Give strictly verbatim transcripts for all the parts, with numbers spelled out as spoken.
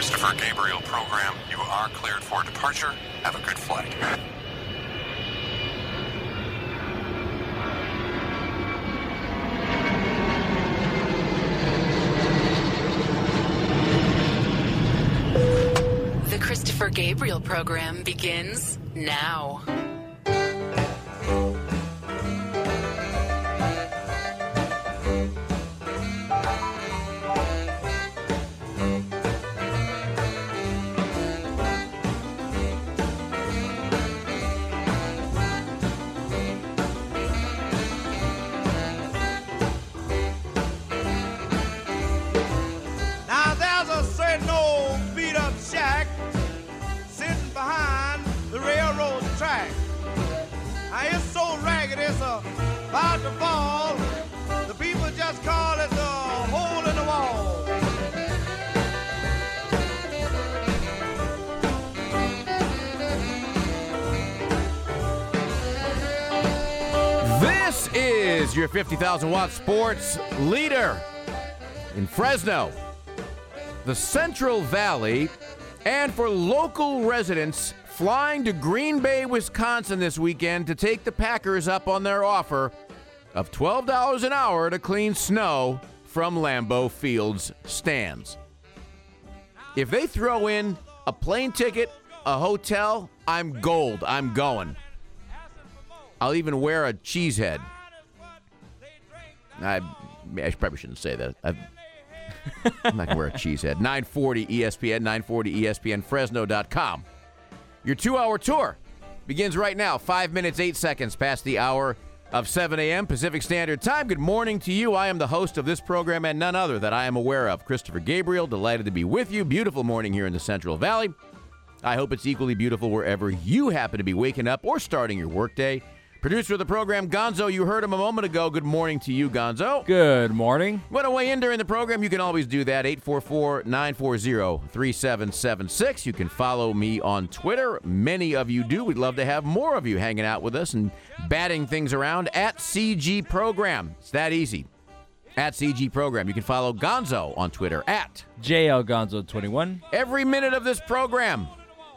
Christopher Gabriel program. You are cleared for departure. Have a good flight. The Christopher Gabriel program begins now. About to fall, the people just call it the hole in the wall. This is your fifty thousand watt sports leader in Fresno, the Central Valley, and for local residents flying to Green Bay, Wisconsin this weekend to take the Packers up on their offer of twelve dollars an hour to clean snow from Lambeau Field's stands. If they throw in a plane ticket, a hotel, I'm gold. I'm going. I'll even wear a cheese head. I, I probably shouldn't say that. I've, I'm not going to wear a cheese head. nine forty E S P N, nine forty E S P N Fresno dot com. Your two-hour tour begins right now, five minutes, eight seconds past the hour of seven a.m. Pacific Standard Time. Good morning to you. I am the host of this program and none other that I am aware of, Christopher Gabriel. Delighted to be with you. Beautiful morning here in the Central Valley. I hope it's equally beautiful wherever you happen to be waking up or starting your workday. Producer of the program, Gonzo, you heard him a moment ago. Good morning to you, Gonzo. Good morning. Want to weigh in during the program? You can always do that, eight four four, nine four zero, three seven seven six. You can follow me on Twitter. Many of you do. We'd love to have more of you hanging out with us and batting things around at C G Program. It's that easy. At C G Program. You can follow Gonzo on Twitter at J L Gonzo twenty-one. Every minute of this program,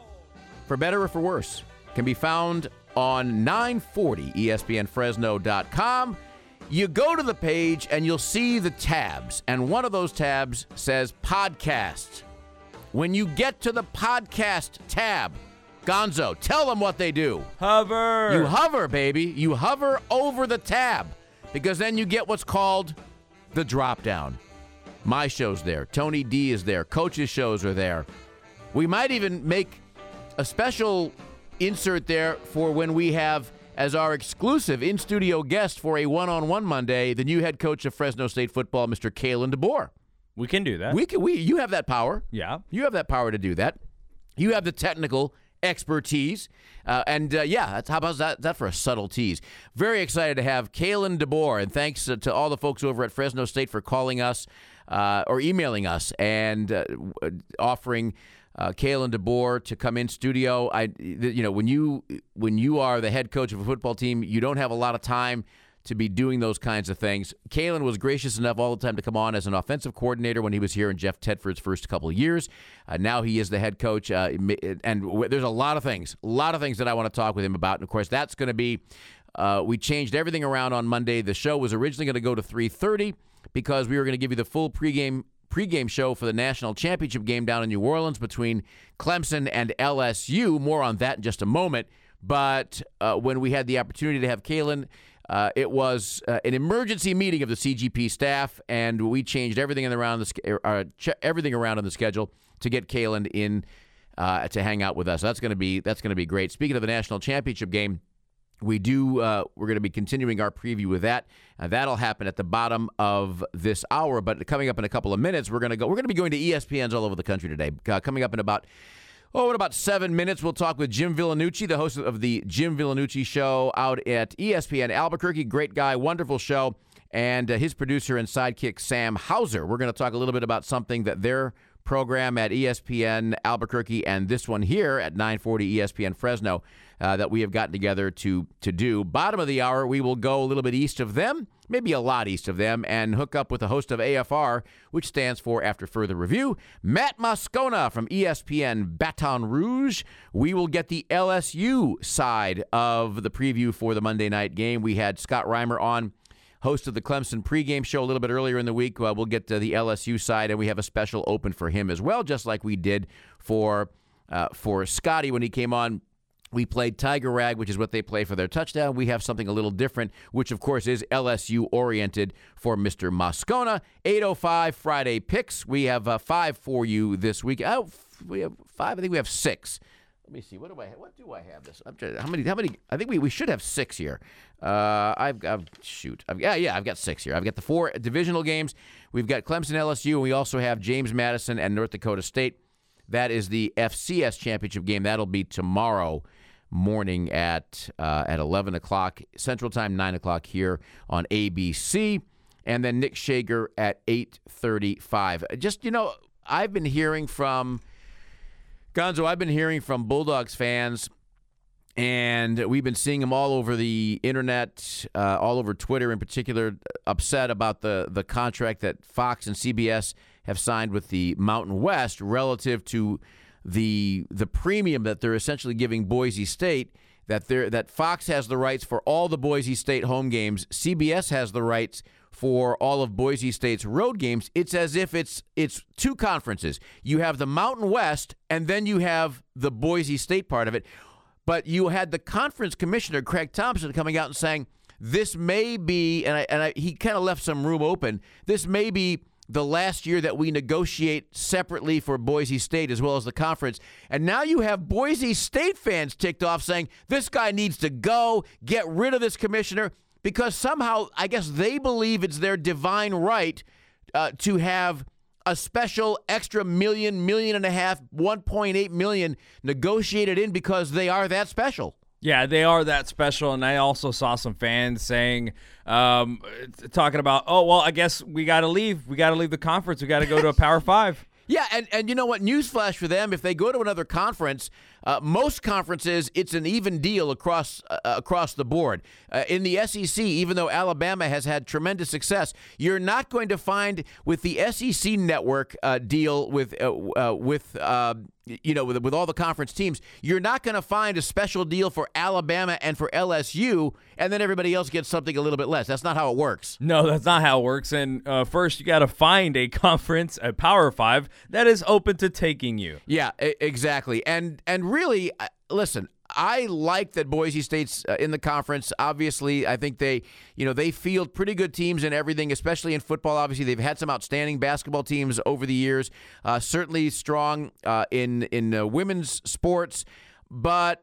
for better or for worse, can be found on nine forty E S P N Fresno dot com. You go to the page and you'll see the tabs, and one of those tabs says podcast. When you get to the podcast tab, Gonzo, tell them what they do. Hover. You hover, baby. You hover over the tab, because then you get what's called the drop down. My show's there. Tony D is there. Coach's shows are there. We might even make a special insert there for when we have as our exclusive in-studio guest for a one-on-one Monday the new head coach of Fresno State football, Mister Kalen DeBoer. We can do that. We can. We you have that power. Yeah, you have that power to do that. You have the technical expertise, uh, and uh, yeah, that's, how about that? That for a subtle tease. Very excited to have Kalen DeBoer, and thanks uh, to all the folks over at Fresno State for calling us uh, or emailing us and uh, offering. Uh, Kalen DeBoer to come in studio. I, you know, when you when you are the head coach of a football team, you don't have a lot of time to be doing those kinds of things. Kalen was gracious enough all the time to come on as an offensive coordinator when he was here in Jeff Tedford's first couple of years. Uh, now he is the head coach, uh, and w- there's a lot of things, a lot of things that I want to talk with him about. And of course, that's going to be. Uh, we changed everything around on Monday. The show was originally going to go to three thirty because we were going to give you the full pregame. pregame show for the national championship game down in New Orleans between Clemson and L S U. More on that in just a moment. But uh, when we had the opportunity to have Kalen, uh, it was uh, an emergency meeting of the C G P staff, and we changed everything around the uh, ch- everything around in the schedule to get Kalen in uh, to hang out with us. So that's going to be that's going to be great. Speaking of the national championship game. We do. Uh, we're going to be continuing our preview with that. Uh, that'll happen at the bottom of this hour. But coming up in a couple of minutes, we're going to go. We're going to be going to E S P Ns all over the country today. Uh, coming up in about oh, in about seven minutes, we'll talk with Jim Villanucci, the host of the Jim Villanucci Show out at E S P N Albuquerque. Great guy, wonderful show, and uh, his producer and sidekick Sam Hauser. We're going to talk a little bit about something that they're. Program at E S P N Albuquerque and this one here at nine forty E S P N Fresno uh, that we have gotten together to to do. Bottom of the hour, we will go a little bit east of them maybe a lot east of them, and hook up with the host of A F R, which stands for After Further Review, Matt Moscona from E S P N Baton Rouge. We will get the L S U side of the preview for the Monday night game. We had Scott Reimer on, host of the Clemson pregame show a little bit earlier in the week. Uh, we'll get to the L S U side, and we have a special open for him as well, just like we did for uh, for Scotty when he came on. We played Tiger Rag, which is what they play for their touchdown. We have something a little different, which, of course, is L S U-oriented for Mister Moscona. eight oh five Friday picks. We have uh, five for you this week. Oh, we have five. I think we have six. Let me see. What do I? What do I have? This. I'm trying, how many? How many? I think we, we should have six here. Uh, I've got shoot. I've, yeah, yeah. I've got six here. I've got the four divisional games. We've got Clemson, L S U, and we also have James Madison and North Dakota State. That is the F C S championship game. That'll be tomorrow morning at uh, at eleven o'clock Central Time, nine o'clock here on A B C, and then Nick Shager at eight thirty-five. Just, you know, I've been hearing from Gonzo. I've been hearing from Bulldogs fans, and we've been seeing them all over the internet, uh, all over Twitter in particular, upset about the the contract that Fox and C B S have signed with the Mountain West relative to the the premium that they're essentially giving Boise State, that they're, that Fox has the rights for all the Boise State home games, C B S has the rights for all of Boise State's road games. It's as if it's it's two conferences. You have the Mountain West, and then you have the Boise State part of it. But you had the conference commissioner, Craig Thompson, coming out and saying, this may be, and, I, and I, he kind of left some room open, this may be the last year that we negotiate separately for Boise State as well as the conference. And now you have Boise State fans ticked off saying, this guy needs to go, get rid of this commissioner, because somehow I guess they believe it's their divine right uh, to have a special extra million, million and a half, one point eight million negotiated in because they are that special. Yeah, they are that special, and I also saw some fans saying, um, talking about, oh, well, I guess we got to leave. We got to leave the conference. We got to go to a Power Five. Yeah, and, and you know what? Newsflash for them, if they go to another conference, uh, most conferences, it's an even deal across uh, across the board. Uh, in the S E C, even though Alabama has had tremendous success, you're not going to find with the S E C network uh, deal with uh, uh, with uh, you know with with all the conference teams, you're not going to find a special deal for Alabama and for L S U, and then everybody else gets something a little bit less. That's not how it works. No, that's not how it works. And uh, first, you got to find a conference, a Power Five, that is open to taking you. Yeah, exactly. And and really, listen, I like that Boise State's uh, in the conference. Obviously, I think they, you know, they field pretty good teams in everything, especially in football. Obviously, they've had some outstanding basketball teams over the years. Uh, certainly strong uh, in in uh, women's sports, but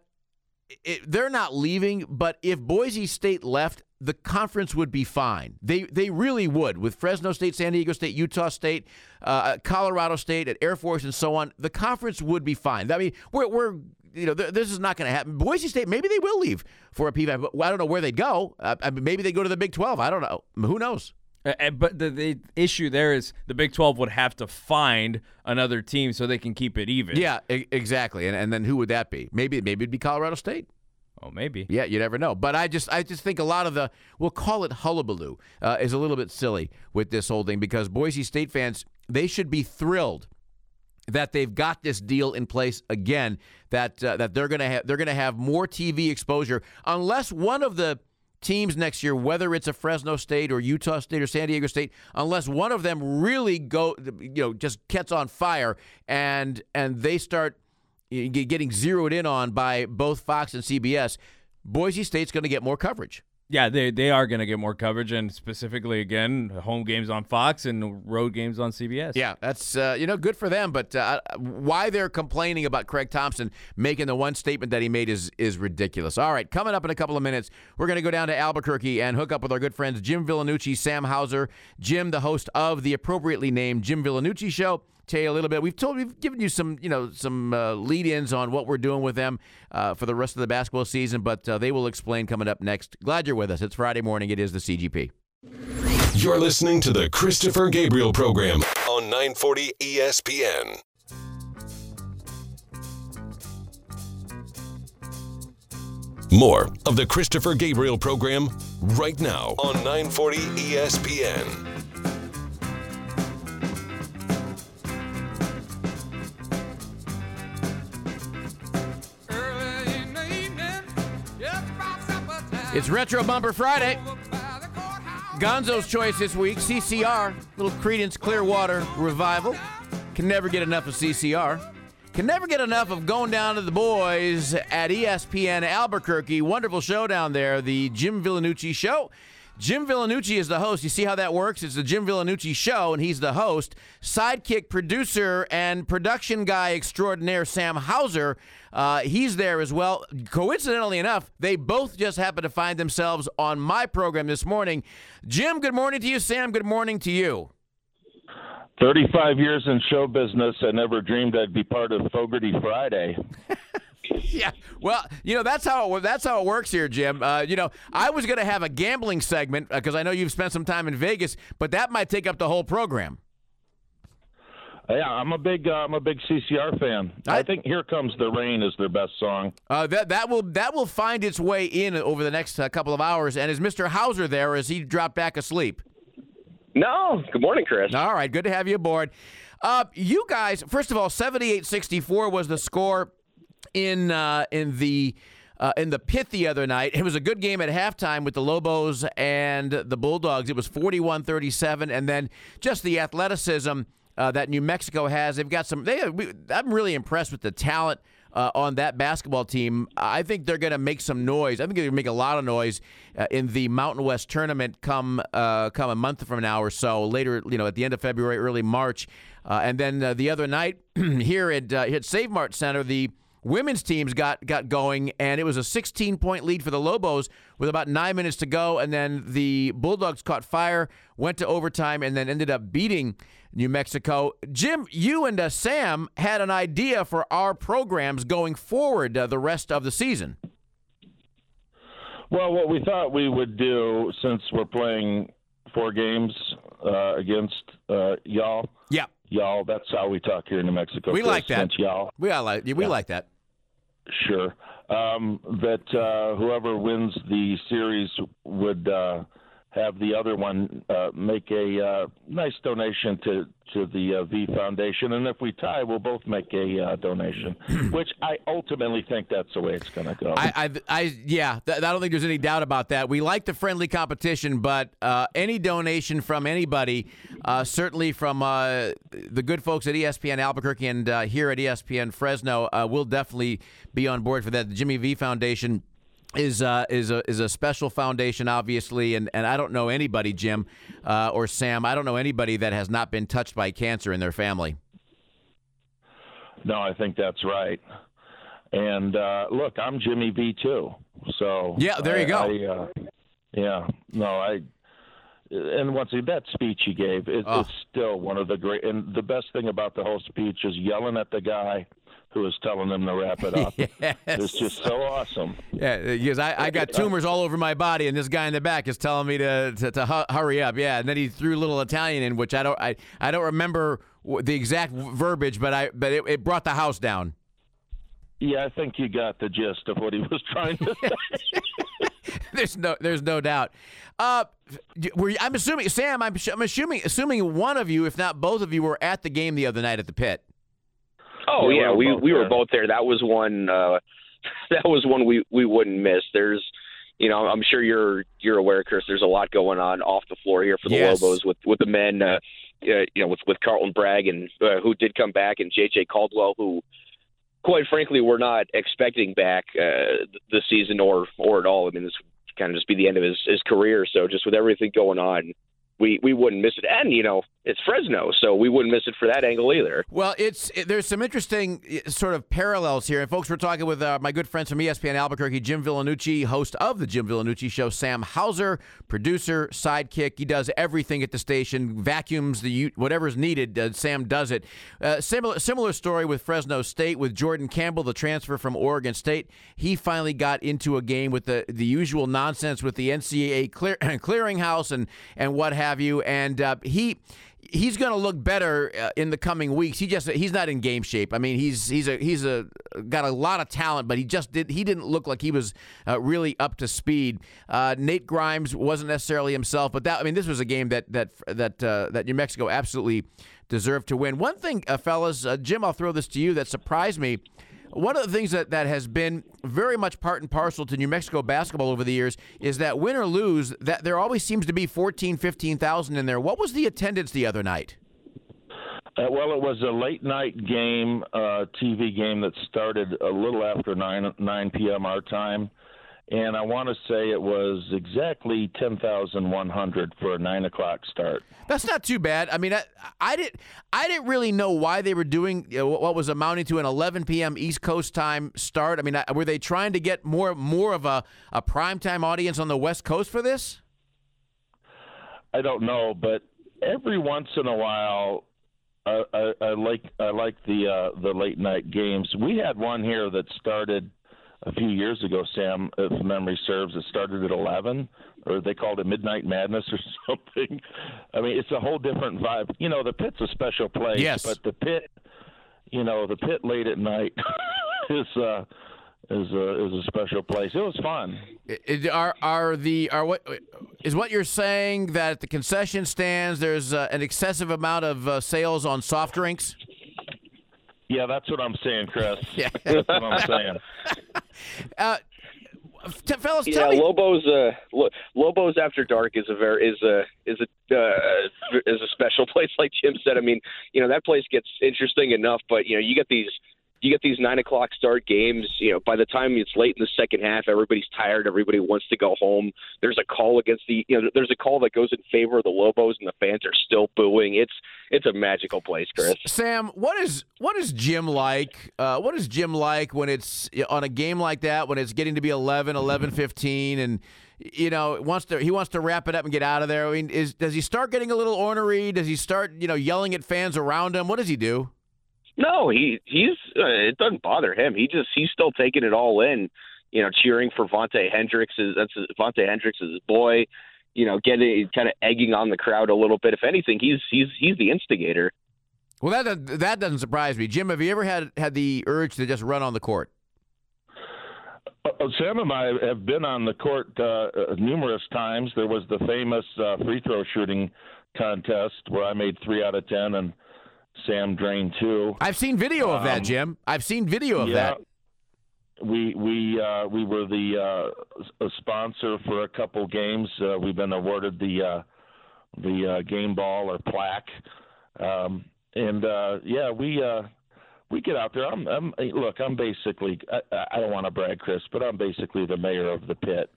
it, they're not leaving. But if Boise State left, the conference would be fine. They they really would. With Fresno State, San Diego State, Utah State, uh, Colorado State, at Air Force, and so on, the conference would be fine. I mean, we're we're you know th- this is not going to happen. Boise State, maybe they will leave for a P five. I don't know where they'd go. Uh, I mean, maybe they go to the Big twelve. I don't know. Who knows? Uh, but the, the issue there is the Big twelve would have to find another team so they can keep it even. Yeah, e- exactly. And and then who would that be? Maybe maybe it'd be Colorado State. Oh, maybe. Yeah, you never know. But I just I just think a lot of the, we'll call it hullabaloo, uh, is a little bit silly with this whole thing, because Boise State fans, they should be thrilled that they've got this deal in place again, that uh, that they're going to have they're going to have more T V exposure, unless one of the teams next year, whether it's a Fresno State or Utah State or San Diego State, unless one of them really go, you know, just gets on fire and and they start getting zeroed in on by both Fox and C B S, Boise State's going to get more coverage. Yeah, they they are going to get more coverage, and specifically, again, home games on Fox and road games on C B S. Yeah, that's, uh, you know, good for them, but uh, why they're complaining about Craig Thompson making the one statement that he made is is ridiculous. All right, coming up in a couple of minutes, we're going to go down to Albuquerque and hook up with our good friends Jim Villanucci, Sam Hauser. Jim, the host of the appropriately named Jim Villanucci Show. Tell you a little bit. We've told, we've given you some, you know, some uh, lead-ins on what we're doing with them uh, for the rest of the basketball season, but uh, they will explain coming up next. Glad you're with us. It's Friday morning. It is the C G P. You're listening to the Christopher Gabriel Program on nine forty E S P N. More of the Christopher Gabriel program right now on nine forty E S P N. It's Retro Bumper Friday. Gonzo's choice this week, C C R, little Creedence Clearwater Revival. Can never get enough of C C R. Can never get enough of going down to the boys at E S P N Albuquerque. Wonderful show down there, the Jim Villanucci Show. Jim Villanucci is the host. You see how that works? It's the Jim Villanucci Show, and he's the host. Sidekick producer and production guy extraordinaire Sam Hauser, uh, he's there as well. Coincidentally enough, they both just happened to find themselves on my program this morning. Jim, good morning to you. Sam, good morning to you. thirty-five years in show business, I never dreamed I'd be part of Fogarty Friday. Yeah, well, you know, that's how it, that's how it works here, Jim. Uh, you know, I was going to have a gambling segment because I know you've spent some time in Vegas, but that might take up the whole program. Yeah, I'm a big uh, I'm a big C C R fan. I, I think "Here Comes the Rain" is their best song. Uh, that that will that will find its way in over the next uh, couple of hours. And is Mister Hauser there, or has he dropped back asleep? No. Good morning, Chris. All right, good to have you aboard. Uh, you guys, first of all, seventy-eight sixty-four was the score in uh, in the uh, in the pit the other night. It was a good game at halftime with the Lobos and the Bulldogs. It was forty-one thirty-seven, and then just the athleticism uh, that New Mexico has. They've got some. They, we, I'm really impressed with the talent uh, on that basketball team. I think they're going to make some noise. I think they're going to make a lot of noise uh, in the Mountain West tournament come uh, come a month from now or so. Later, you know, at the end of February, early March, uh, and then uh, the other night here at uh, at Save Mart Center, the women's teams got, got going, and it was a sixteen-point lead for the Lobos with about nine minutes to go, and then the Bulldogs caught fire, went to overtime, and then ended up beating New Mexico. Jim, you and uh, Sam had an idea for our programs going forward uh, the rest of the season. Well, what we thought we would do, since we're playing four games uh, against uh, y'all. Yeah. Y'all, that's how we talk here in New Mexico. We Chris, like that. Y'all. We, like, we yeah. like that. Sure. Um, that uh, whoever wins the series would uh, have the other one uh, make a uh, nice donation to, to the uh, V Foundation. And if we tie, we'll both make a uh, donation, which I ultimately think that's the way it's going to go. I, I, I yeah, th- I don't think there's any doubt about that. We like the friendly competition, but uh, any donation from anybody, uh, certainly from uh, the good folks at E S P N Albuquerque and uh, here at E S P N Fresno, uh, we'll definitely be on board for that. The Jimmy V Foundation is uh, is a is a special foundation, obviously, and, and I don't know anybody, Jim uh, or Sam, I don't know anybody that has not been touched by cancer in their family. No, I think that's right. And uh, look, I'm Jimmy V too. So yeah, there you I, go. I, uh, yeah, no, I. And once again, that speech he gave, it, oh. it's still one of the great. And the best thing about the whole speech is yelling at the guy who was telling them to wrap it up. Yes. It's just so awesome. Yeah, because I, I got tumors all over my body, and this guy in the back is telling me to to, to hu- hurry up. Yeah, and then he threw a little Italian in, which I don't I, I don't remember the exact verbiage, but I but it, it brought the house down. Yeah, I think you got the gist of what he was trying to say. There's no, there's no doubt. Uh, were you, I'm assuming, Sam. I'm, I'm assuming, assuming one of you, if not both of you, were at the game the other night at the pit. Oh yeah, yeah we we, we were were both there. That was one. Uh, that was one we, we wouldn't miss. There's, you know, I'm sure you're you're aware, Chris. There's a lot going on off the floor here for the Yes. Lobos with with the men. Uh, uh, you know, with with Carlton Bragg and uh, who did come back, and J J Caldwell, who, quite frankly, we're not expecting back uh, this season or or at all. I mean, this would kind of just be the end of his, his career. So just with everything going on, we, we wouldn't miss it. And, you know, it's Fresno, so we wouldn't miss it for that angle either. Well, it's it, there's some interesting sort of parallels here. And, folks, we're talking with uh, my good friends from E S P N Albuquerque, Jim Villanucci, host of the Jim Villanucci Show, Sam Hauser, producer, sidekick. He does everything at the station, vacuums, the whatever's needed, uh, Sam does it. Uh, similar, similar story with Fresno State, with Jordan Campbell, the transfer from Oregon State. He finally got into a game with the, the usual nonsense with the N C double A clear, clearinghouse and, and what have you. And uh, he... he's going to look better uh, in the coming weeks. He just he's not in game shape. I mean, he's he's a he's a got a lot of talent, but he just did he didn't look like he was uh, really up to speed. Uh, Nate Grimes wasn't necessarily himself, but that I mean, this was a game that that that uh, that New Mexico absolutely deserved to win. One thing, uh, fellas, uh, Jim, I'll throw this to you that surprised me. One of the things that, that has been very much part and parcel to New Mexico basketball over the years is that win or lose, that there always seems to be fourteen, fifteen thousand in there. What was the attendance the other night? Uh, well, it was a late night game, uh, T V game that started a little after nine p.m. our time. And I want to say it was exactly ten thousand one hundred for a nine o'clock start. That's not too bad. I mean, I, I didn't I didn't really know why they were doing you know, what was amounting to an eleven p.m. East Coast time start. I mean, were they trying to get more more of a, a primetime audience on the West Coast for this? I don't know, but every once in a while, I, I, I like I like the uh, the late night games. We had one here that started a few years ago, Sam, if memory serves. It started at eleven, or they called it Midnight Madness or something. I mean, it's a whole different vibe. You know, the Pit's a special place, yes. But the Pit, you know, the Pit late at night is uh, is a is a special place. It was fun. It, are are the are what is what you're saying that at the concession stands there's uh, an excessive amount of uh, sales on soft drinks? Yeah, that's what I'm saying, Chris. Yeah. That's what I'm saying. Uh, t- fellas, Yeah, tell me. Lobos. Uh, Lo- Lobos After Dark is a very is a is a uh, is a special place, like Jim said. I mean, you know, that place gets interesting enough, but you know, you get these you get these nine o'clock start games. You know, by the time it's late in the second half, everybody's tired. Everybody wants to go home. There's a call against the you know, there's a call that goes in favor of the Lobos, and the fans are still booing. It's it's a magical place, Chris. Sam, what is what is Jim like? Uh, what is Jim like when it's on a game like that, when it's getting to be eleven, eleven fifteen, and you know wants to he wants to wrap it up and get out of there? I mean, is does he start getting a little ornery? Does he start you know yelling at fans around him? What does he do? No, he he's uh, it doesn't bother him. He just he's still taking it all in. You know, cheering for Vontae Hendricks. Is that's his, Vontae Hendricks is his boy. You know, getting kind of egging on the crowd a little bit. If anything, he's he's he's the instigator. Well, that that doesn't surprise me. Jim, have you ever had had the urge to just run on the court? Uh, Sam and I have been on the court uh, numerous times. There was the famous uh, free throw shooting contest where I made three out of ten and Sam drained two. I've seen video of that, Um, Jim. I've seen video of yeah, that. We we uh, we were the uh, a sponsor for a couple games. Uh, we've been awarded the uh, the uh, game ball or plaque, um, and uh, yeah, we uh, we get out there. I'm, I'm look. I'm basically. I, I don't want to brag, Chris, but I'm basically the mayor of the Pit.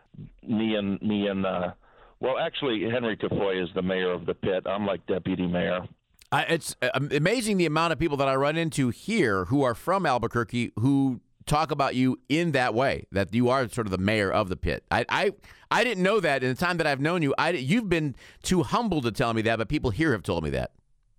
Me and me and. Uh, well, actually, Henry Tafoya is the mayor of the Pit. I'm like deputy mayor. I, it's amazing the amount of people that I run into here who are from Albuquerque who talk about you in that way, that you are sort of the mayor of the Pit. I I, I didn't know that in the time that I've known you. I, you've been too humble to tell me that, but people here have told me that.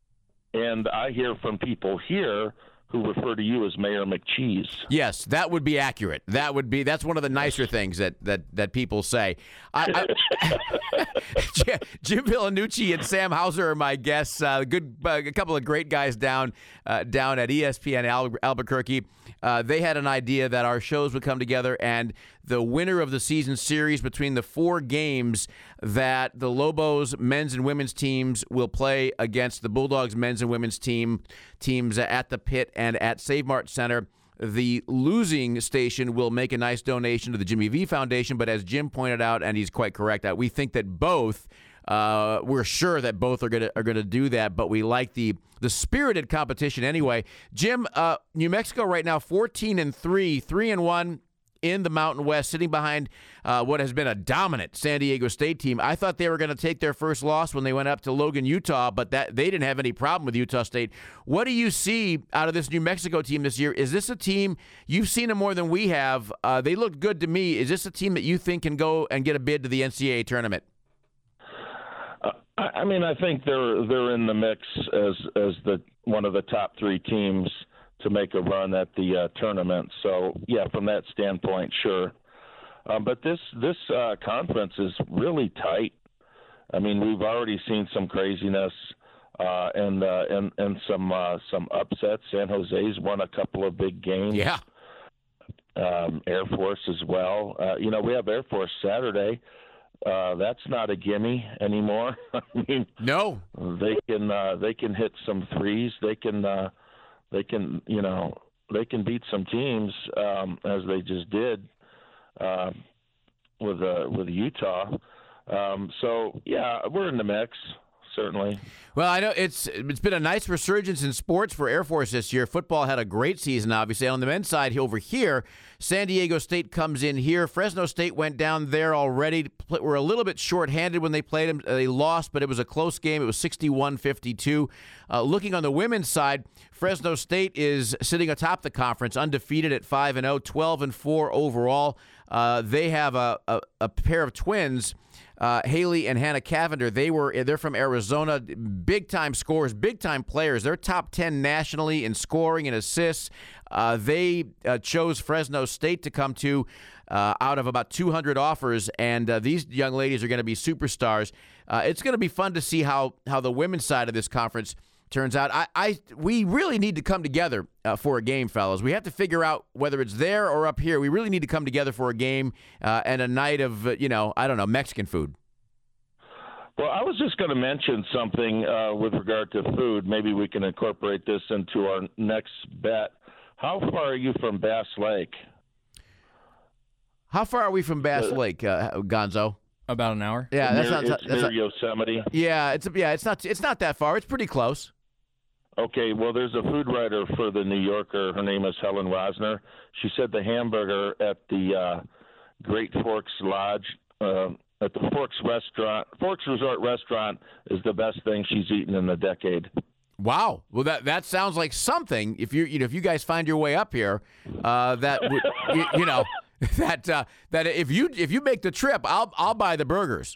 And I hear from people here who refer to you as Mayor McCheese. Yes, that would be accurate. That would be that's one of the nicer things that that, that people say. I, I, Jim Villanucci and Sam Hauser are my guests. Uh, good, uh, a couple of great guys down uh, down at E S P N Al- Albuquerque. Uh, they had an idea that our shows would come together, and the winner of the season series between the four games that the Lobos men's and women's teams will play against the Bulldogs men's and women's team teams at the Pit and at Save Mart Center. The losing station will make a nice donation to the Jimmy V Foundation, but as Jim pointed out, and he's quite correct, that we think that both, uh, we're sure that both are gonna are gonna do that, but we like the the spirited competition anyway. Jim, uh, New Mexico right now, fourteen and three, three and one in the Mountain West, sitting behind uh, what has been a dominant San Diego State team. I thought they were going to take their first loss when they went up to Logan, Utah, but that they didn't have any problem with Utah State. What do you see out of this New Mexico team this year? Is this a team, you've seen them more than we have, uh, they look good to me. Is this a team that you think can go and get a bid to the N C double A tournament? Uh, I mean, I think they're they're in the mix as as the one of the top three teams to make a run at the uh, tournament. So, yeah, from that standpoint, sure. Um, but this this uh, conference is really tight. I mean, we've already seen some craziness. uh, and uh, and and some uh, some upsets. San Jose's won a couple of big games. Yeah. Um, Air Force as well. Uh, you know, we have Air Force Saturday. Uh, that's not a gimme anymore. I mean, no, they can uh, they can hit some threes. They can uh, they can you know they can beat some teams um, as they just did uh, with uh, with Utah. Um, so yeah, we're in the mix. Certainly. Well, I know it's it's been a nice resurgence in sports for Air Force this year. Football had a great season, obviously. On the men's side over here, San Diego State comes in here. Fresno State went down there already. Were a little bit shorthanded when they played them. They lost, but it was a close game. It was sixty-one fifty-two. Uh, looking on the women's side, Fresno State is sitting atop the conference, undefeated at five and oh, twelve and four overall. Uh, they have a, a, a pair of twins. Uh, Haley and Hannah Cavender, they were they're from Arizona, big time scorers, big time players. They're top ten nationally in scoring and assists. Uh, they uh, chose Fresno State to come to uh, out of about two hundred offers, and uh, these young ladies are going to be superstars. Uh, it's going to be fun to see how how the women's side of this conference turns out. I, I we really need to come together uh, for a game, fellas. We have to figure out whether it's there or up here. We really need to come together for a game uh, and a night of, uh, you know, I don't know, Mexican food. Well, I was just going to mention something uh, with regard to food. Maybe we can incorporate this into our next bet. How far are you from Bass Lake? How far are we from Bass Uh, Lake, uh, Gonzo? About an hour. Yeah, that's near, not. it's That's near not Yosemite. yeah, it's yeah, it's not. It's not that far. It's pretty close. Okay, well, there's a food writer for the New Yorker. Her name is Helen Rosner. She said the hamburger at the uh, Great Forks Lodge, uh, at the Forks Restaurant, Forks Resort Restaurant, is the best thing she's eaten in a decade. Wow. Well, that that sounds like something. If you you know if you guys find your way up here, uh, that would you, you know that uh, that if you if you make the trip, I'll I'll buy the burgers.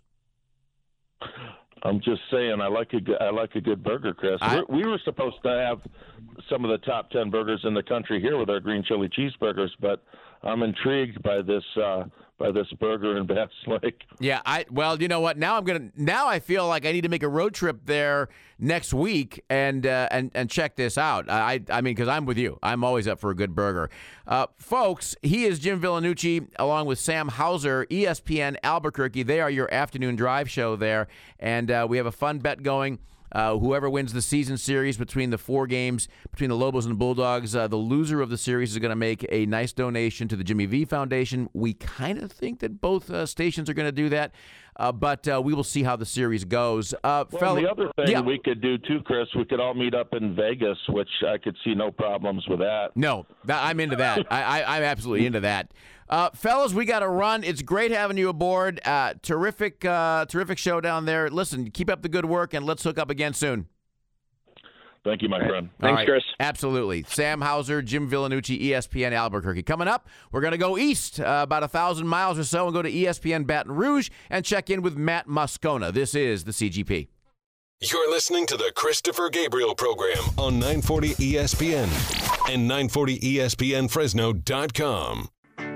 I'm just saying, I like a good, I like a good burger, Chris. I, We're, we were supposed to have some of the top ten burgers in the country here with our green chili cheeseburgers, but I'm intrigued by this uh, by this burger in Bass Lake. Yeah, I well, you know what? Now I'm gonna. Now I feel like I need to make a road trip there next week and uh, and and check this out. I I mean, because I'm with you. I'm always up for a good burger, uh, folks. He is Jim Villanucci along with Sam Hauser, E S P N Albuquerque. They are your afternoon drive show there, and uh, we have a fun bet going. Uh, whoever wins the season series between the four games between the Lobos and the Bulldogs, uh, the loser of the series is going to make a nice donation to the Jimmy V Foundation. We kind of think that both uh, stations are going to do that, uh, but uh, we will see how the series goes. Uh, Well, fellow, the other thing yeah. we could do too, Chris, we could all meet up in Vegas, which I could see no problems with that. No, that, I'm into that. I, I, I'm absolutely into that. Uh, fellas, we got to run. It's great having you aboard. Uh, terrific, uh, terrific show down there. Listen, keep up the good work, and let's hook up again soon. Thank you, my friend. All Thanks, right. Chris. Absolutely. Sam Hauser, Jim Villanucci, E S P N Albuquerque. Coming up, we're going to go east uh, about a thousand miles or so and go to E S P N Baton Rouge and check in with Matt Moscona. This is the C G P. You're listening to the Christopher Gabriel Program on nine forty E S P N and nine forty E S P N Fresno dot com.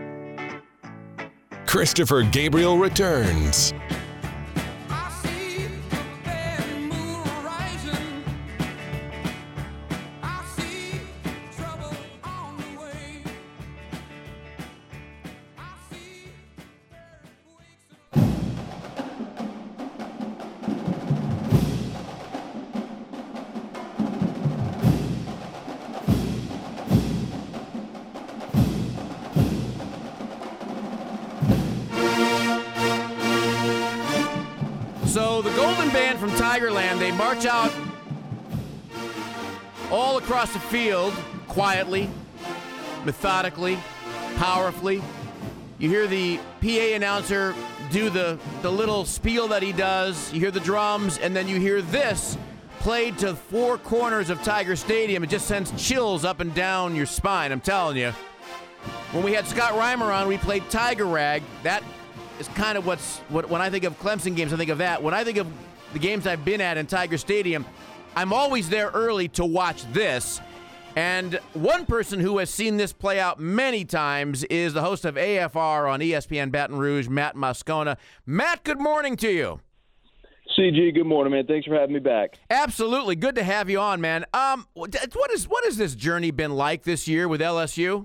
Christopher Gabriel returns. I see the bad moon rising. I see trouble on the way. I see earthquakes. So the Golden Band from Tigerland, they march out all across the field quietly, methodically, powerfully. You hear the P A announcer do the, the little spiel that he does. You hear the drums, and then you hear this played to four corners of Tiger Stadium. It just sends chills up and down your spine, I'm telling you. When we had Scott Reimer on, we played Tiger Rag. That is kind of what's what when I think of Clemson games, I think of that. When I think of the games I've been at in Tiger Stadium, I'm always there early to watch this. And one person who has seen this play out many times is the host of A F R on E S P N Baton Rouge, Matt Moscona. Matt, good morning to you. C G, good morning, man. Thanks for having me back. Absolutely. Good to have you on, man. Um, what is what has this journey been like this year with L S U?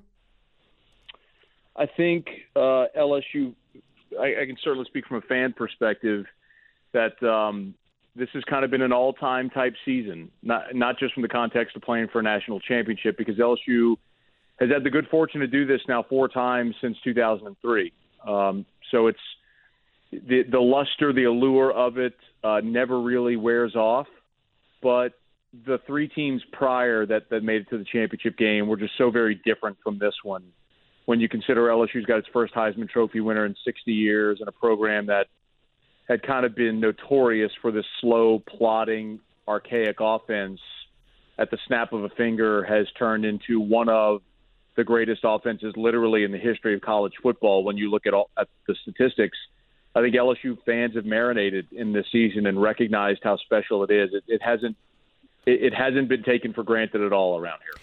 I think uh, L S U, I, I can certainly speak from a fan perspective, that um, this has kind of been an all-time type season, not not just from the context of playing for a national championship, because L S U has had the good fortune to do this now four times since two thousand three. Um, so it's the, the luster, the allure of it uh, never really wears off. But the three teams prior that, that made it to the championship game were just so very different from this one. When you consider L S U's got its first Heisman Trophy winner in sixty years and a program that had kind of been notorious for this slow, plodding, archaic offense at the snap of a finger has turned into one of the greatest offenses literally in the history of college football. When you look at, all, at the statistics, I think L S U fans have marinated in this season and recognized how special it is. It, it hasn't it, it hasn't been taken for granted at all around here.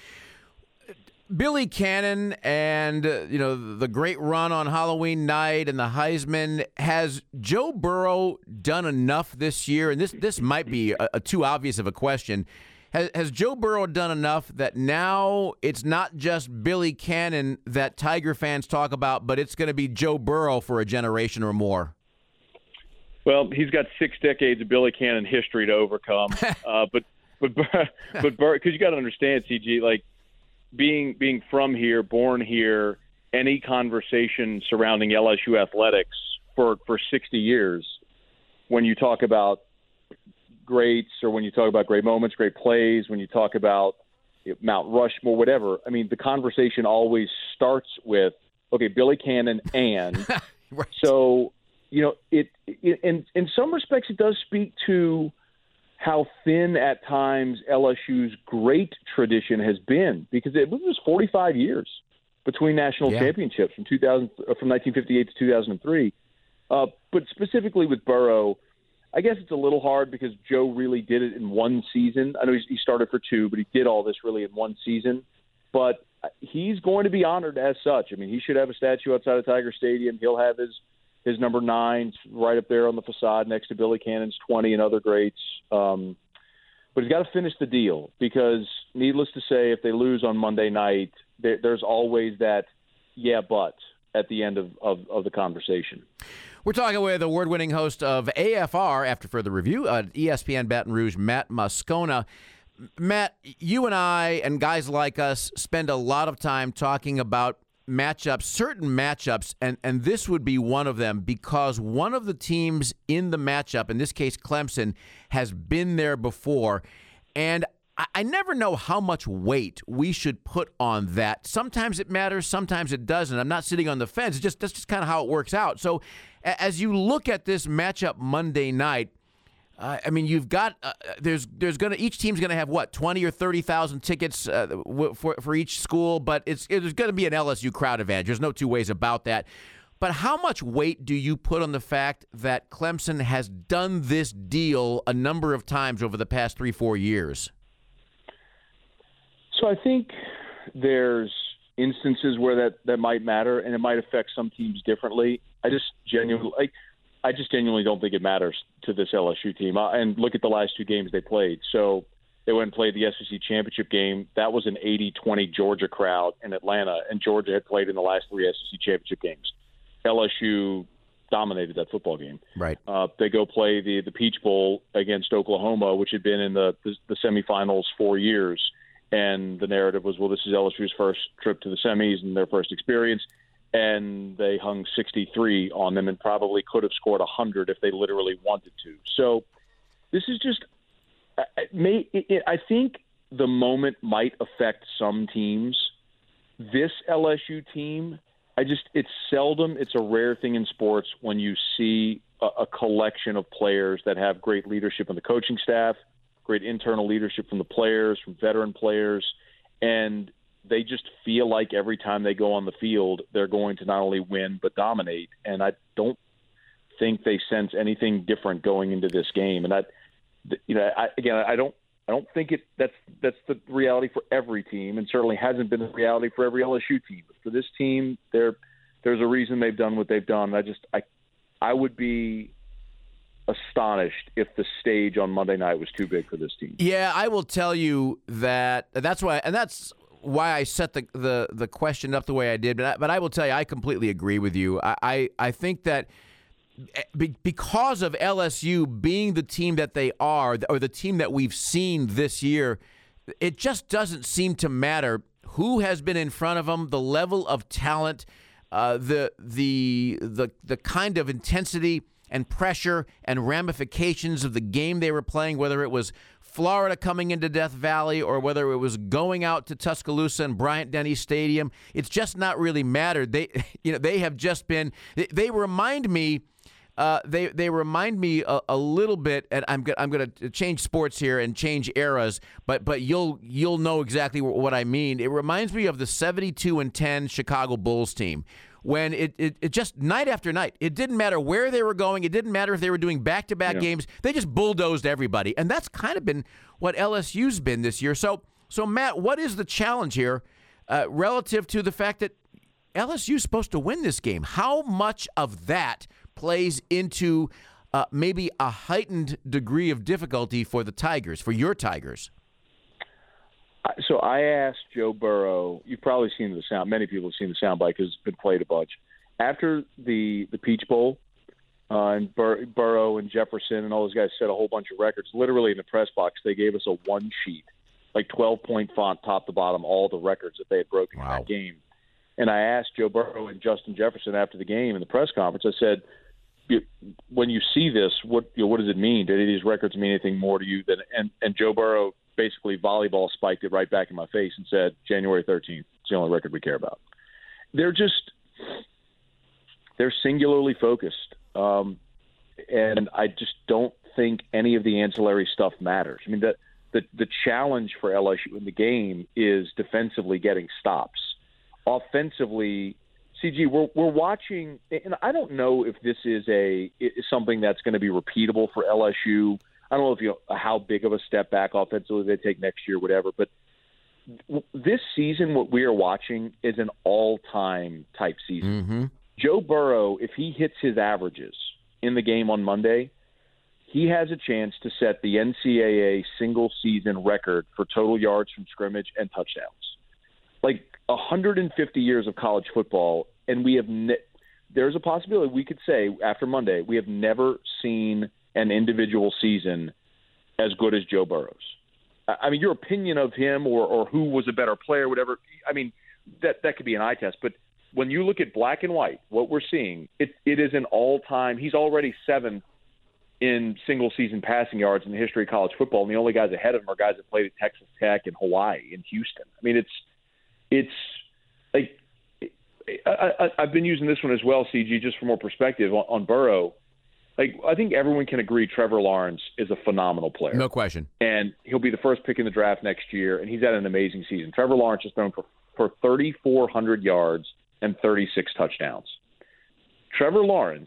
Billy Cannon and, uh, you know, the great run on Halloween night and the Heisman, has Joe Burrow done enough this year? And this this might be a, a too obvious of a question. Has, has Joe Burrow done enough that now it's not just Billy Cannon that Tiger fans talk about, but it's going to be Joe Burrow for a generation or more? Well, he's got six decades of Billy Cannon history to overcome. uh, but but but Burrow, because you got to understand, C G, like, Being being from here, born here, any conversation surrounding L S U athletics for, for sixty years, when you talk about greats or when you talk about great moments, great plays, when you talk about you know, Mount Rushmore, whatever, I mean, the conversation always starts with, okay, Billy Cannon and right. So, you know, it, it in, in some respects it does speak to how thin at times L S U's great tradition has been, because it was forty-five years between national yeah. championships from two thousand, from nineteen fifty-eight to two thousand three. Uh, but specifically with Burrow, I guess it's a little hard because Joe really did it in one season. I know he started for two, but he did all this really in one season. But he's going to be honored as such. I mean, he should have a statue outside of Tiger Stadium. He'll have his His number nine right up there on the facade next to Billy Cannon's twenty and other greats. Um, but he's got to finish the deal, because needless to say, if they lose on Monday night, there, there's always that yeah, but at the end of, of, of the conversation. We're talking with the award-winning host of A F R, After Further Review, uh, E S P N Baton Rouge, Matt Moscona. Matt, you and I and guys like us spend a lot of time talking about matchups, certain matchups, and, and this would be one of them, because one of the teams in the matchup, in this case Clemson, has been there before, and I, I never know how much weight we should put on that. Sometimes it matters, sometimes it doesn't. I'm not sitting on the fence. It's just that's just kind of how it works out. So a, as you look at this matchup Monday night, Uh, I mean, you've got uh, there's there's gonna each team's gonna have what twenty or thirty thousand tickets uh, w- for for each school, but it's there's gonna be an L S U crowd advantage. There's no two ways about that. But how much weight do you put on the fact that Clemson has done this deal a number of times over the past three four years? So I think there's instances where that, that might matter, and it might affect some teams differently. I just genuinely like. I just genuinely don't think it matters to this L S U team. Uh, and look at the last two games they played. So they went and played the S E C championship game. That was an eighty twenty Georgia crowd in Atlanta, and Georgia had played in the last three S E C championship games. L S U dominated that football game. Right. Uh, they go play the, the Peach Bowl against Oklahoma, which had been in the, the, the semifinals four years. And the narrative was, well, this is L S U's first trip to the semis and their first experience. And they hung sixty-three on them and probably could have scored one hundred if they literally wanted to. So this is just – may it, I think the moment might affect some teams. This L S U team, I just – it's seldom – it's a rare thing in sports when you see a, a collection of players that have great leadership on the coaching staff, great internal leadership from the players, from veteran players, and – they just feel like every time they go on the field, they're going to not only win but dominate. And I don't think they sense anything different going into this game. And I, you know, I, again, I don't, I don't think it. That's that's the reality for every team, and certainly hasn't been the reality for every L S U team. But for this team, there, there's a reason they've done what they've done. I just, I, I would be astonished if the stage on Monday night was too big for this team. Yeah, I will tell you that that's why, and that's why I set the the, the question up the way I did. But I, but I will tell you, I completely agree with you. I I, I think that be, because of L S U being the team that they are, or the team that we've seen this year, it just doesn't seem to matter who has been in front of them, the level of talent, uh, the the the the kind of intensity and pressure and ramifications of the game they were playing, whether it was Florida coming into Death Valley or whether it was going out to Tuscaloosa and Bryant-Denny Stadium. It's just not really mattered. They, you know, they have just been. They, they remind me. Uh, they they remind me a, a little bit, and I'm go- I'm going to change sports here and change eras, but but you'll you'll know exactly what I mean. It reminds me of the seventy-two and ten Chicago Bulls team. When it, it, it just night after night, it didn't matter where they were going. It didn't matter if they were doing back-to-back yeah. games. They just bulldozed everybody. And that's kind of been what L S U's been this year. So, so Matt, what is the challenge here uh, relative to the fact that L S U's supposed to win this game? How much of that plays into uh, maybe a heightened degree of difficulty for the Tigers, for your Tigers? So I asked Joe Burrow. You've probably seen the sound. Many people have seen the soundbite because it's been played a bunch. After the the Peach Bowl, uh, and Bur- Burrow and Jefferson and all those guys set a whole bunch of records. Literally in the press box, they gave us a one sheet, like twelve point font, top to bottom, all the records that they had broken wow. in that game. And I asked Joe Burrow and Justin Jefferson after the game in the press conference. I said, when you see this, what you know, what does it mean? Do any of these records mean anything more to you than? And, and Joe Burrow basically volleyball spiked it right back in my face and said, January thirteenth, it's the only record we care about. They're just, they're singularly focused. Um, and I just don't think any of the ancillary stuff matters. I mean, the, the, the challenge for L S U in the game is defensively getting stops. Offensively, C G, we're, we're watching, and I don't know if this is a is something that's going to be repeatable for L S U. I don't know if you how big of a step back offensively they take next year, whatever. But this season, what we are watching is an all-time type season. Mm-hmm. Joe Burrow, if he hits his averages in the game on Monday, he has a chance to set the N C double A single-season record for total yards from scrimmage and touchdowns. Like one hundred fifty years of college football, and we have ne- there's a possibility we could say after Monday we have never seen an individual season as good as Joe Burrow's. I mean, your opinion of him or, or who was a better player, whatever, I mean, that, that could be an eye test. But when you look at black and white, what we're seeing, it, it is an all-time – he's already seventh in single-season passing yards in the history of college football, and the only guys ahead of him are guys that played at Texas Tech and Hawaii and Houston. I mean, it's it's like I, I, I've been using this one as well, C G, just for more perspective on, on Burrow. Like, I think everyone can agree Trevor Lawrence is a phenomenal player. No question. And he'll be the first pick in the draft next year, and he's had an amazing season. Trevor Lawrence has thrown for, for thirty-four hundred yards and thirty-six touchdowns. Trevor Lawrence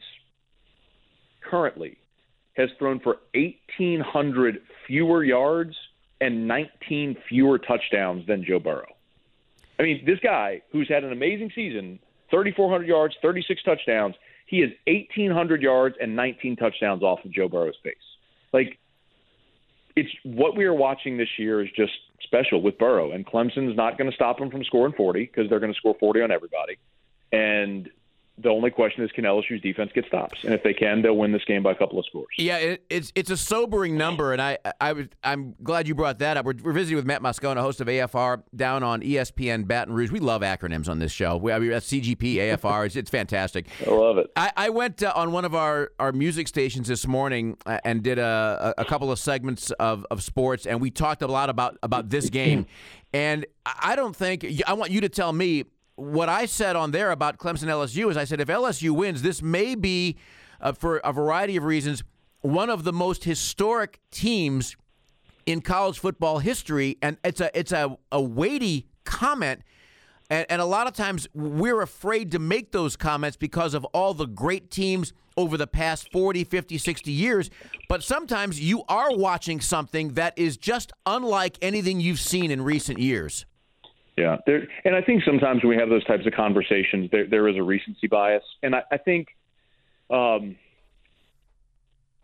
currently has thrown for eighteen hundred fewer yards and nineteen fewer touchdowns than Joe Burrow. I mean, this guy who's had an amazing season, thirty-four hundred yards, thirty-six touchdowns, he is eighteen hundred yards and nineteen touchdowns off of Joe Burrow's pace. Like, it's what we are watching this year is just special with Burrow, and Clemson's not going to stop him from scoring forty because they're going to score forty on everybody. And the only question is, can L S U's defense get stops? And if they can, they'll win this game by a couple of scores. Yeah, it, it's it's a sobering number, and I I was I'm glad you brought that up. We're, we're visiting with Matt Moscona, host of A F R down on E S P N Baton Rouge. We love acronyms on this show. We, I mean, that's C G P, A F R. It's, it's fantastic. I love it. I, I went uh, on one of our, our music stations this morning uh, and did a, a, a couple of segments of, of sports, and we talked a lot about, about this game. And I don't think – I want you to tell me – what I said on there about Clemson L S U is I said if L S U wins, this may be, uh, for a variety of reasons, one of the most historic teams in college football history. And it's a it's a, a weighty comment. And, and a lot of times we're afraid to make those comments because of all the great teams over the past forty, fifty, sixty years. But sometimes you are watching something that is just unlike anything you've seen in recent years. Yeah, there, and I think sometimes when we have those types of conversations, there there is a recency bias, and I, I think, um,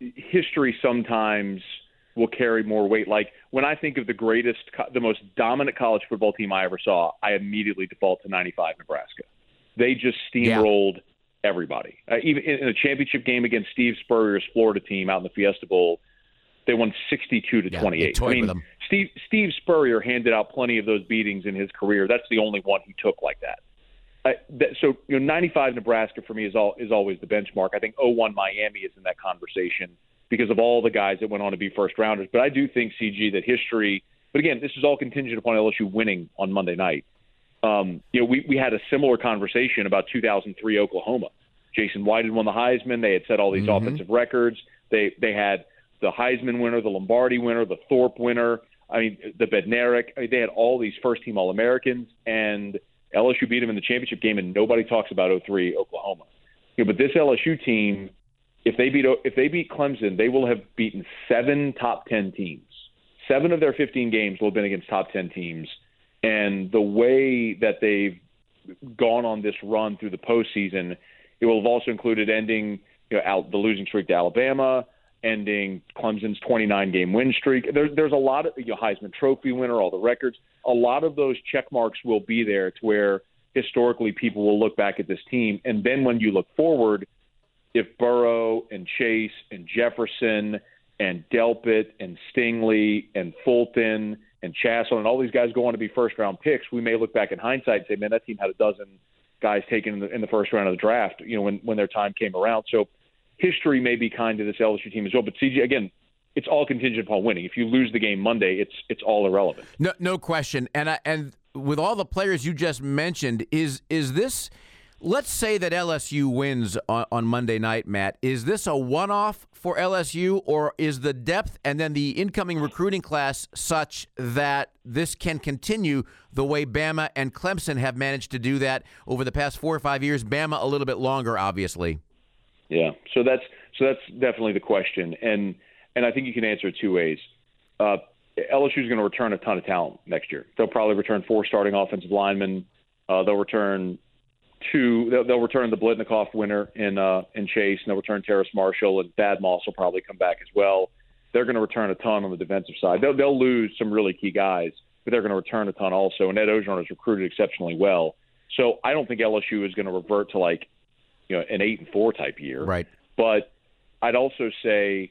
history sometimes will carry more weight. Like when I think of the greatest, the most dominant college football team I ever saw, I immediately default to ninety-five Nebraska. They just steamrolled yeah. everybody. Uh, even in a championship game against Steve Spurrier's Florida team out in the Fiesta Bowl, they won sixty-two to twenty-eight. I mean, Steve Steve Spurrier handed out plenty of those beatings in his career. That's the only one he took like that. Uh, that so you know, ninety-five Nebraska for me is all is always the benchmark. I think oh one Miami is in that conversation because of all the guys that went on to be first rounders. But I do think, C G, that history. But again, this is all contingent upon L S U winning on Monday night. Um, you know, we we had a similar conversation about two thousand three Oklahoma. Jason White had won the Heisman. They had set all these mm-hmm. offensive records. They they had the Heisman winner, the Lombardi winner, the Thorpe winner. I mean, the Bednarik. I mean, they had all these first-team All-Americans, and L S U beat them in the championship game, and nobody talks about oh three Oklahoma. You know, but this L S U team, if they beat if they beat Clemson, they will have beaten seven top ten teams. Seven of their fifteen games will have been against top ten teams, and the way that they've gone on this run through the postseason, it will have also included ending you know, out the losing streak to Alabama, ending Clemson's twenty-nine game win streak. There's there's a lot of you know, Heisman Trophy winner, all the records. A lot of those check marks will be there to where historically people will look back at this team. And then when you look forward, if Burrow and Chase and Jefferson and Delpit and Stingley and Fulton and Chassel and all these guys go on to be first round picks, we may look back in hindsight and say, man, that team had a dozen guys taken in the, in the first round of the draft, you know, when, when their time came around. So history may be kind to this L S U team as well. But C J, again, it's all contingent upon winning. If you lose the game Monday, it's it's all irrelevant. No, no question. And I, and with all the players you just mentioned, is is this? Let's say that L S U wins on, on Monday night, Matt. Is this a one-off for L S U, or is the depth and then the incoming recruiting class such that this can continue the way Bama and Clemson have managed to do that over the past four or five years? Bama a little bit longer, obviously. Yeah, so that's so that's definitely the question, and and I think you can answer it two ways. Uh, L S U is going to return a ton of talent next year. They'll probably return four starting offensive linemen. Uh, they'll return two. They'll, they'll return the Blitnikoff winner in uh, in Chase, and they'll return Terrace Marshall, and Thad Moss will probably come back as well. They're going to return a ton on the defensive side. They'll, they'll lose some really key guys, but they're going to return a ton also. And Ed Ogeron has recruited exceptionally well. So I don't think L S U is going to revert to like you know an eight and four type year. Right. But I'd also say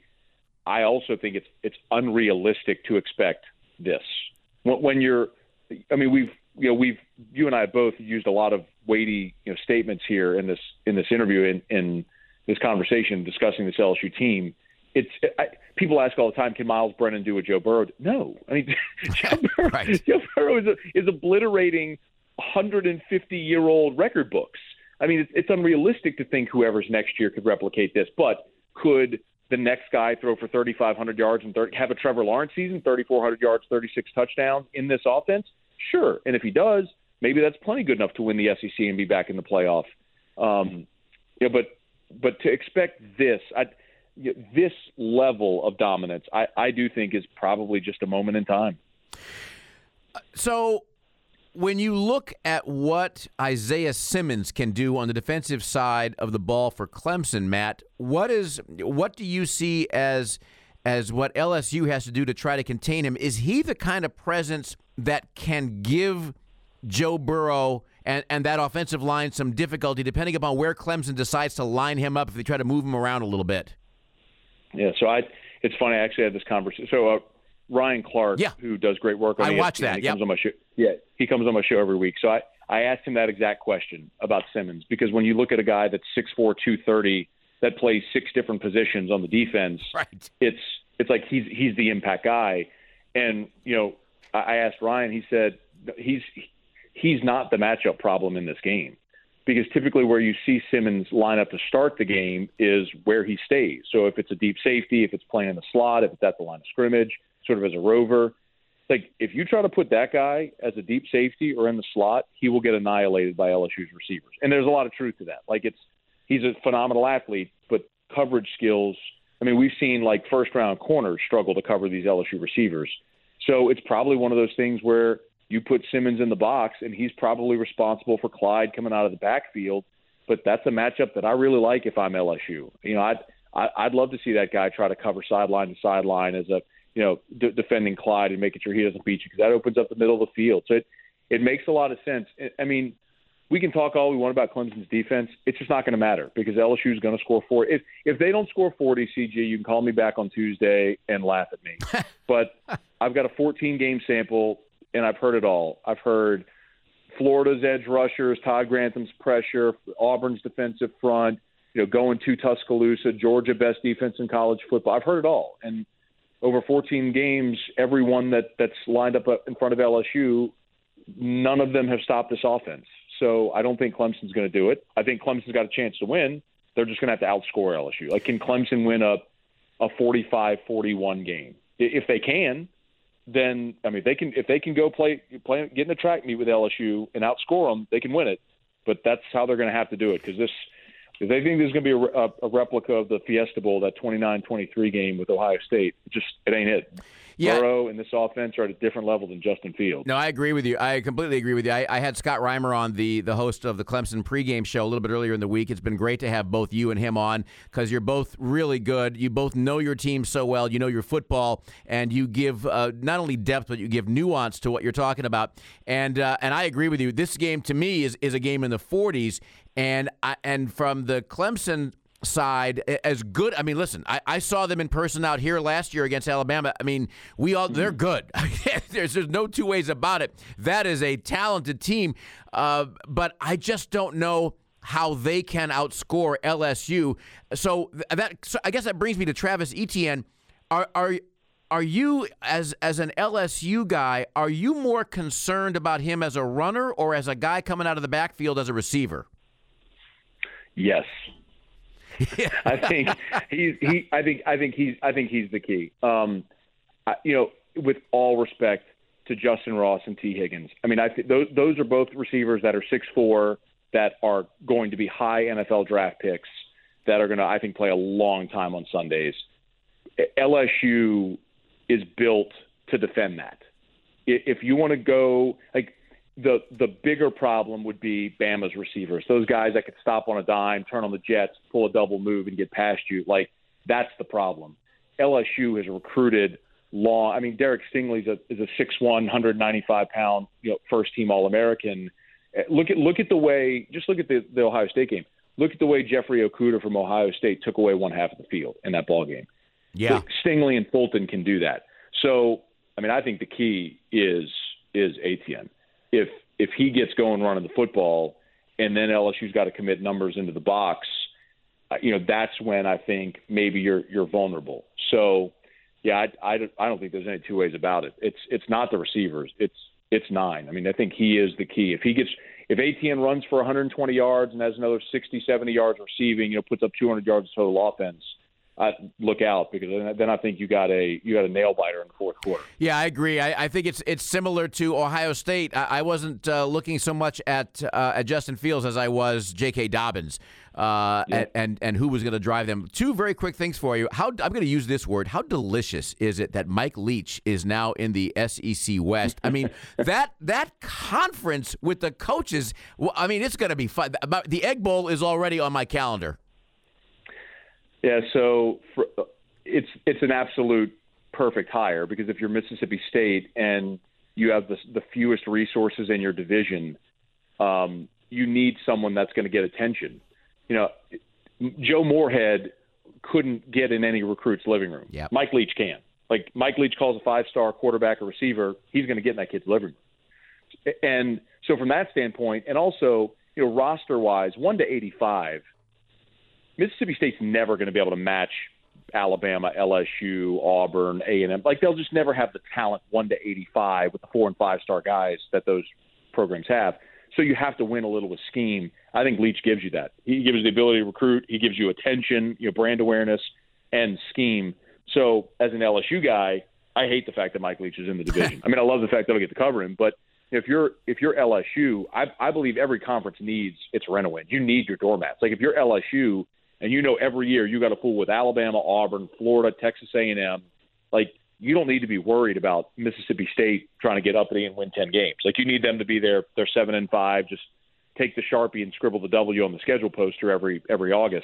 I also think it's it's unrealistic to expect this when, when you're. I mean, we've you know we've you and I both used a lot of weighty you know statements here in this in this interview in, in this conversation discussing this L S U team. It's I, people ask all the time, can Miles Brennan do what Joe Burrow did? No, I mean Joe Burrow, right. Joe Burrow is, a, is obliterating one hundred fifty year old record books. I mean, it's, it's unrealistic to think whoever's next year could replicate this. But could the next guy throw for thirty-five hundred yards and thirty, have a Trevor Lawrence season, thirty-four hundred yards, thirty-six touchdowns in this offense? Sure. And if he does, maybe that's plenty good enough to win the S E C and be back in the playoff. Um, yeah, but but to expect this, I, you know, this level of dominance, I, I do think is probably just a moment in time. So when you look at what Isaiah Simmons can do on the defensive side of the ball for Clemson, Matt, what is what do you see as as what L S U has to do to try to contain him? Is he the kind of presence that can give Joe Burrow and, and that offensive line some difficulty, depending upon where Clemson decides to line him up if they try to move him around a little bit? Yeah, so I it's funny. I actually had this conversation. So uh, Ryan Clark, yeah. who does great work on I E S P N, watch that. he yep. comes on my show. Yeah, he comes on my show every week. So I, I asked him that exact question about Simmons, because when you look at a guy that's six four, two thirty that plays six different positions on the defense, right. it's it's like he's he's the impact guy. And you know, I, I asked Ryan. He said he's he's not the matchup problem in this game, because typically where you see Simmons line up to start the game is where he stays. So if it's a deep safety, if it's playing in the slot, if it's at the line of scrimmage, sort of as a rover, like if you try to put that guy as a deep safety or in the slot, he will get annihilated by L S U's receivers. And there's a lot of truth to that. Like it's he's a phenomenal athlete, but coverage skills, I mean, we've seen like first round corners struggle to cover these L S U receivers. So it's probably one of those things where you put Simmons in the box, and he's probably responsible for Clyde coming out of the backfield. But that's a matchup that I really like if I'm L S U. You know, I I, I'd love to see that guy try to cover sideline to sideline as a, you know, d- defending Clyde and making sure he doesn't beat you, because that opens up the middle of the field. So it, it makes a lot of sense. I mean, we can talk all we want about Clemson's defense. It's just not going to matter because L S U is going to score forty. If if they don't score forty, C G, you can call me back on Tuesday and laugh at me. But I've got a fourteen-game sample, and I've heard it all. I've heard Florida's edge rushers, Todd Grantham's pressure, Auburn's defensive front, you know, going to Tuscaloosa, Georgia best defense in college football. I've heard it all. And over fourteen games, everyone that, that's lined up in front of L S U, none of them have stopped this offense. So I don't think Clemson's going to do it. I think Clemson's got a chance to win. They're just going to have to outscore L S U. Like, can Clemson win a a forty-five forty-one game? If they can, then I mean, they can. If they can go play, play, get in the track meet with L S U and outscore them, they can win it. But that's how they're going to have to do it, because this, if they think there's going to be a, a, a replica of the Fiesta Bowl, that twenty-nine twenty-three game with Ohio State, it just it ain't it. Yeah. Burrow and this offense are at a different level than Justin Fields. No, I agree with you. I completely agree with you. I, I had Scott Reimer on, the the host of the Clemson pregame show, a little bit earlier in the week. It's been great to have both you and him on, because you're both really good. You both know your team so well. You know your football, and you give uh, not only depth, but you give nuance to what you're talking about. And uh, and I agree with you. This game, to me, is is a game in the forties. And I, and from the Clemson side, as good. I mean, listen, I, I saw them in person out here last year against Alabama. I mean, we all they're good. there's there's no two ways about it. That is a talented team, uh, but I just don't know how they can outscore L S U. So that so I guess that brings me to Travis Etienne. Are are are you as as an L S U guy? Are you more concerned about him as a runner or as a guy coming out of the backfield as a receiver? Yes. I think he's he. I think I think he's I think he's the key. Um, I, you know, with all respect to Justin Ross and T. Higgins, I mean, I think those those are both receivers that are six four, that are going to be high N F L draft picks, that are going to, I think, play a long time on Sundays. L S U is built to defend that. If you want to go like. The the bigger problem would be Bama's receivers. Those guys that could stop on a dime, turn on the jets, pull a double move, and get past you. Like, that's the problem. L S U has recruited long. I mean, Derek Stingley's a, is a six one, one ninety-five pound, you know, first team All-American. Look at look at the way. Just look at the, the Ohio State game. Look at the way Jeffrey Okudah from Ohio State took away one half of the field in that ball game. Yeah, so Stingley and Fulton can do that. So, I mean, I think the key is is Etienne. If if he gets going running the football, and then L S U's got to commit numbers into the box, uh, you know, that's when I think maybe you're you're vulnerable. So, yeah, I, I, I don't think there's any two ways about it. It's it's not the receivers. It's it's nine. I mean, I think he is the key. If he gets if Etienne runs for one hundred twenty yards and has another sixty, seventy yards receiving, you know, puts up two hundred yards total offense, Uh, look out, because then I think you got a you got a nail biter in the fourth quarter. Yeah, I agree. I, I think it's it's similar to Ohio State. I, I wasn't uh, looking so much at uh, at Justin Fields as I was J K. Dobbins, uh, yeah. and, and and who was going to drive them. Two very quick things for you. How I'm going to use this word. How delicious is it that Mike Leach is now in the S E C West? I mean, that that conference with the coaches. Well, I mean, it's going to be fun. The Egg Bowl is already on my calendar. Yeah, so for, it's it's an absolute perfect hire, because if you're Mississippi State and you have the, the fewest resources in your division, um, you need someone that's going to get attention. You know, Joe Moorhead couldn't get in any recruit's living room. Yep. Mike Leach can. Like, Mike Leach calls a five-star quarterback a receiver, he's going to get in that kid's living room. And so from that standpoint, and also, you know, roster-wise, one to eighty-five, Mississippi State's never going to be able to match Alabama, L S U, Auburn, A and M. Like, they'll just never have the talent one to eighty-five with the four and five star guys that those programs have. So you have to win a little with scheme. I think Leach gives you that. He gives you the ability to recruit. He gives you attention, you know, brand awareness, and scheme. So as an L S U guy, I hate the fact that Mike Leach is in the division. I mean, I love the fact that I'll get to cover him, but if you're if you're L S U, I, I believe every conference needs its rent-a-win. You need your doormats. Like, if you're L S U, and you know every year you got to fool with Alabama, Auburn, Florida, Texas A and M, like, you don't need to be worried about Mississippi State trying to get uppity and win ten games. Like, you need them to be there. They're seven and five. Just take the Sharpie and scribble the W on the schedule poster every every August.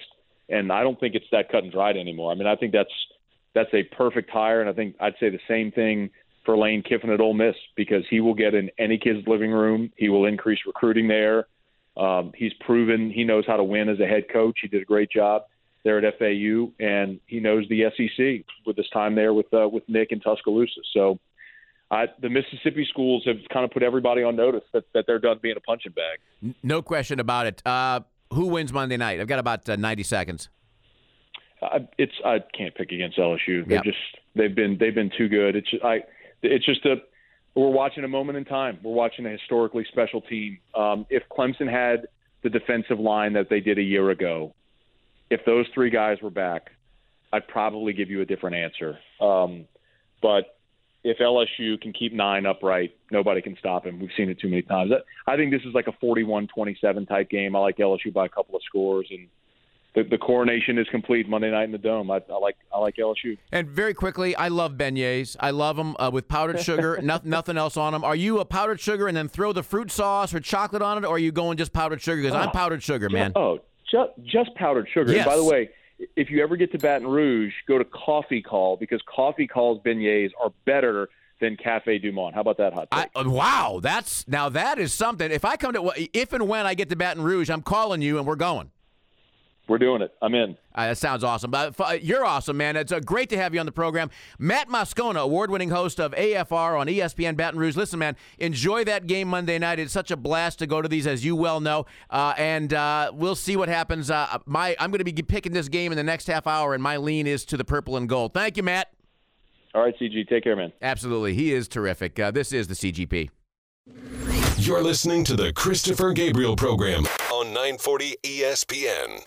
And I don't think it's that cut and dried anymore. I mean, I think that's that's a perfect hire, and I think I'd say the same thing for Lane Kiffin at Ole Miss, because he will get in any kid's living room. He will increase recruiting there. Um, he's proven he knows how to win as a head coach. He did a great job there at F A U, and he knows the S E C with his time there with uh, with Nick in Tuscaloosa. So I, the Mississippi schools have kind of put everybody on notice that, that they're done being a punching bag. No question about it. Uh, who wins Monday night? I've got about uh, ninety seconds. Uh, it's I can't pick against L S U. They're Yep. just they've been they've been too good. It's I it's just a we're watching a moment in time. We're watching a historically special team. Um, if Clemson had the defensive line that they did a year ago, if those three guys were back, I'd probably give you a different answer. Um, but if L S U can keep nine upright, nobody can stop him. We've seen it too many times. I think this is like a forty-one twenty-seven type game. I like L S U by a couple of scores, and the, the coronation is complete Monday night in the Dome. I, I like I like L S U. And very quickly, I love beignets. I love them uh, with powdered sugar, no, nothing else on them. Are you a powdered sugar and then throw the fruit sauce or chocolate on it, or are you going just powdered sugar? Because I'm powdered sugar, man. Oh, just, just powdered sugar. Yes. And by the way, if you ever get to Baton Rouge, go to Coffee Call, because Coffee Call's beignets are better than Cafe Du Monde. How about that hot take? I, uh, wow, that's now that is something. If I come to, if and when I get to Baton Rouge, I'm calling you and we're going. We're doing it. I'm in. Uh, that sounds awesome. Uh, you're awesome, man. It's uh, great to have you on the program. Matt Moscona, award-winning host of A F R on E S P N Baton Rouge. Listen, man, enjoy that game Monday night. It's such a blast to go to these, as you well know. Uh, and uh, we'll see what happens. Uh, my, I'm going to be picking this game in the next half hour, and my lean is to the purple and gold. Thank you, Matt. All right, C G. Take care, man. Absolutely. He is terrific. Uh, this is the C G P. You're listening to the Christopher Gabriel Program on nine forty E S P N.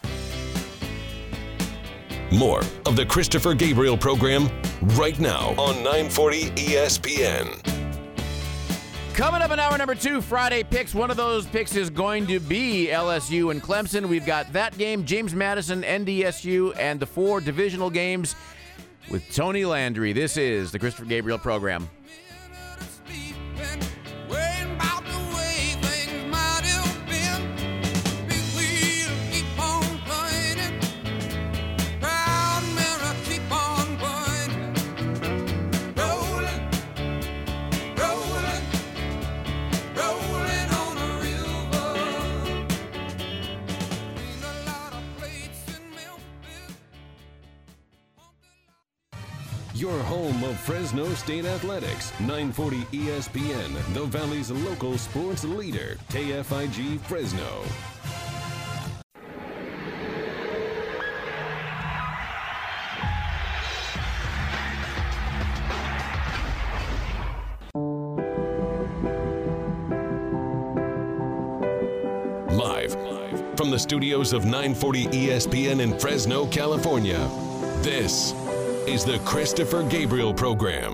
More of the Christopher Gabriel Program right now on nine forty E S P N. Coming up in hour number two, Friday picks. One of those picks is going to be L S U and Clemson. We've got that game, James Madison, N D S U, and the four divisional games with Tony Landry. This is the Christopher Gabriel Program. Your home of Fresno State Athletics, nine forty E S P N, the Valley's local sports leader, K F I G Fresno. Live, live from the studios of nine forty E S P N in Fresno, California, this is the Christopher Gabriel Program.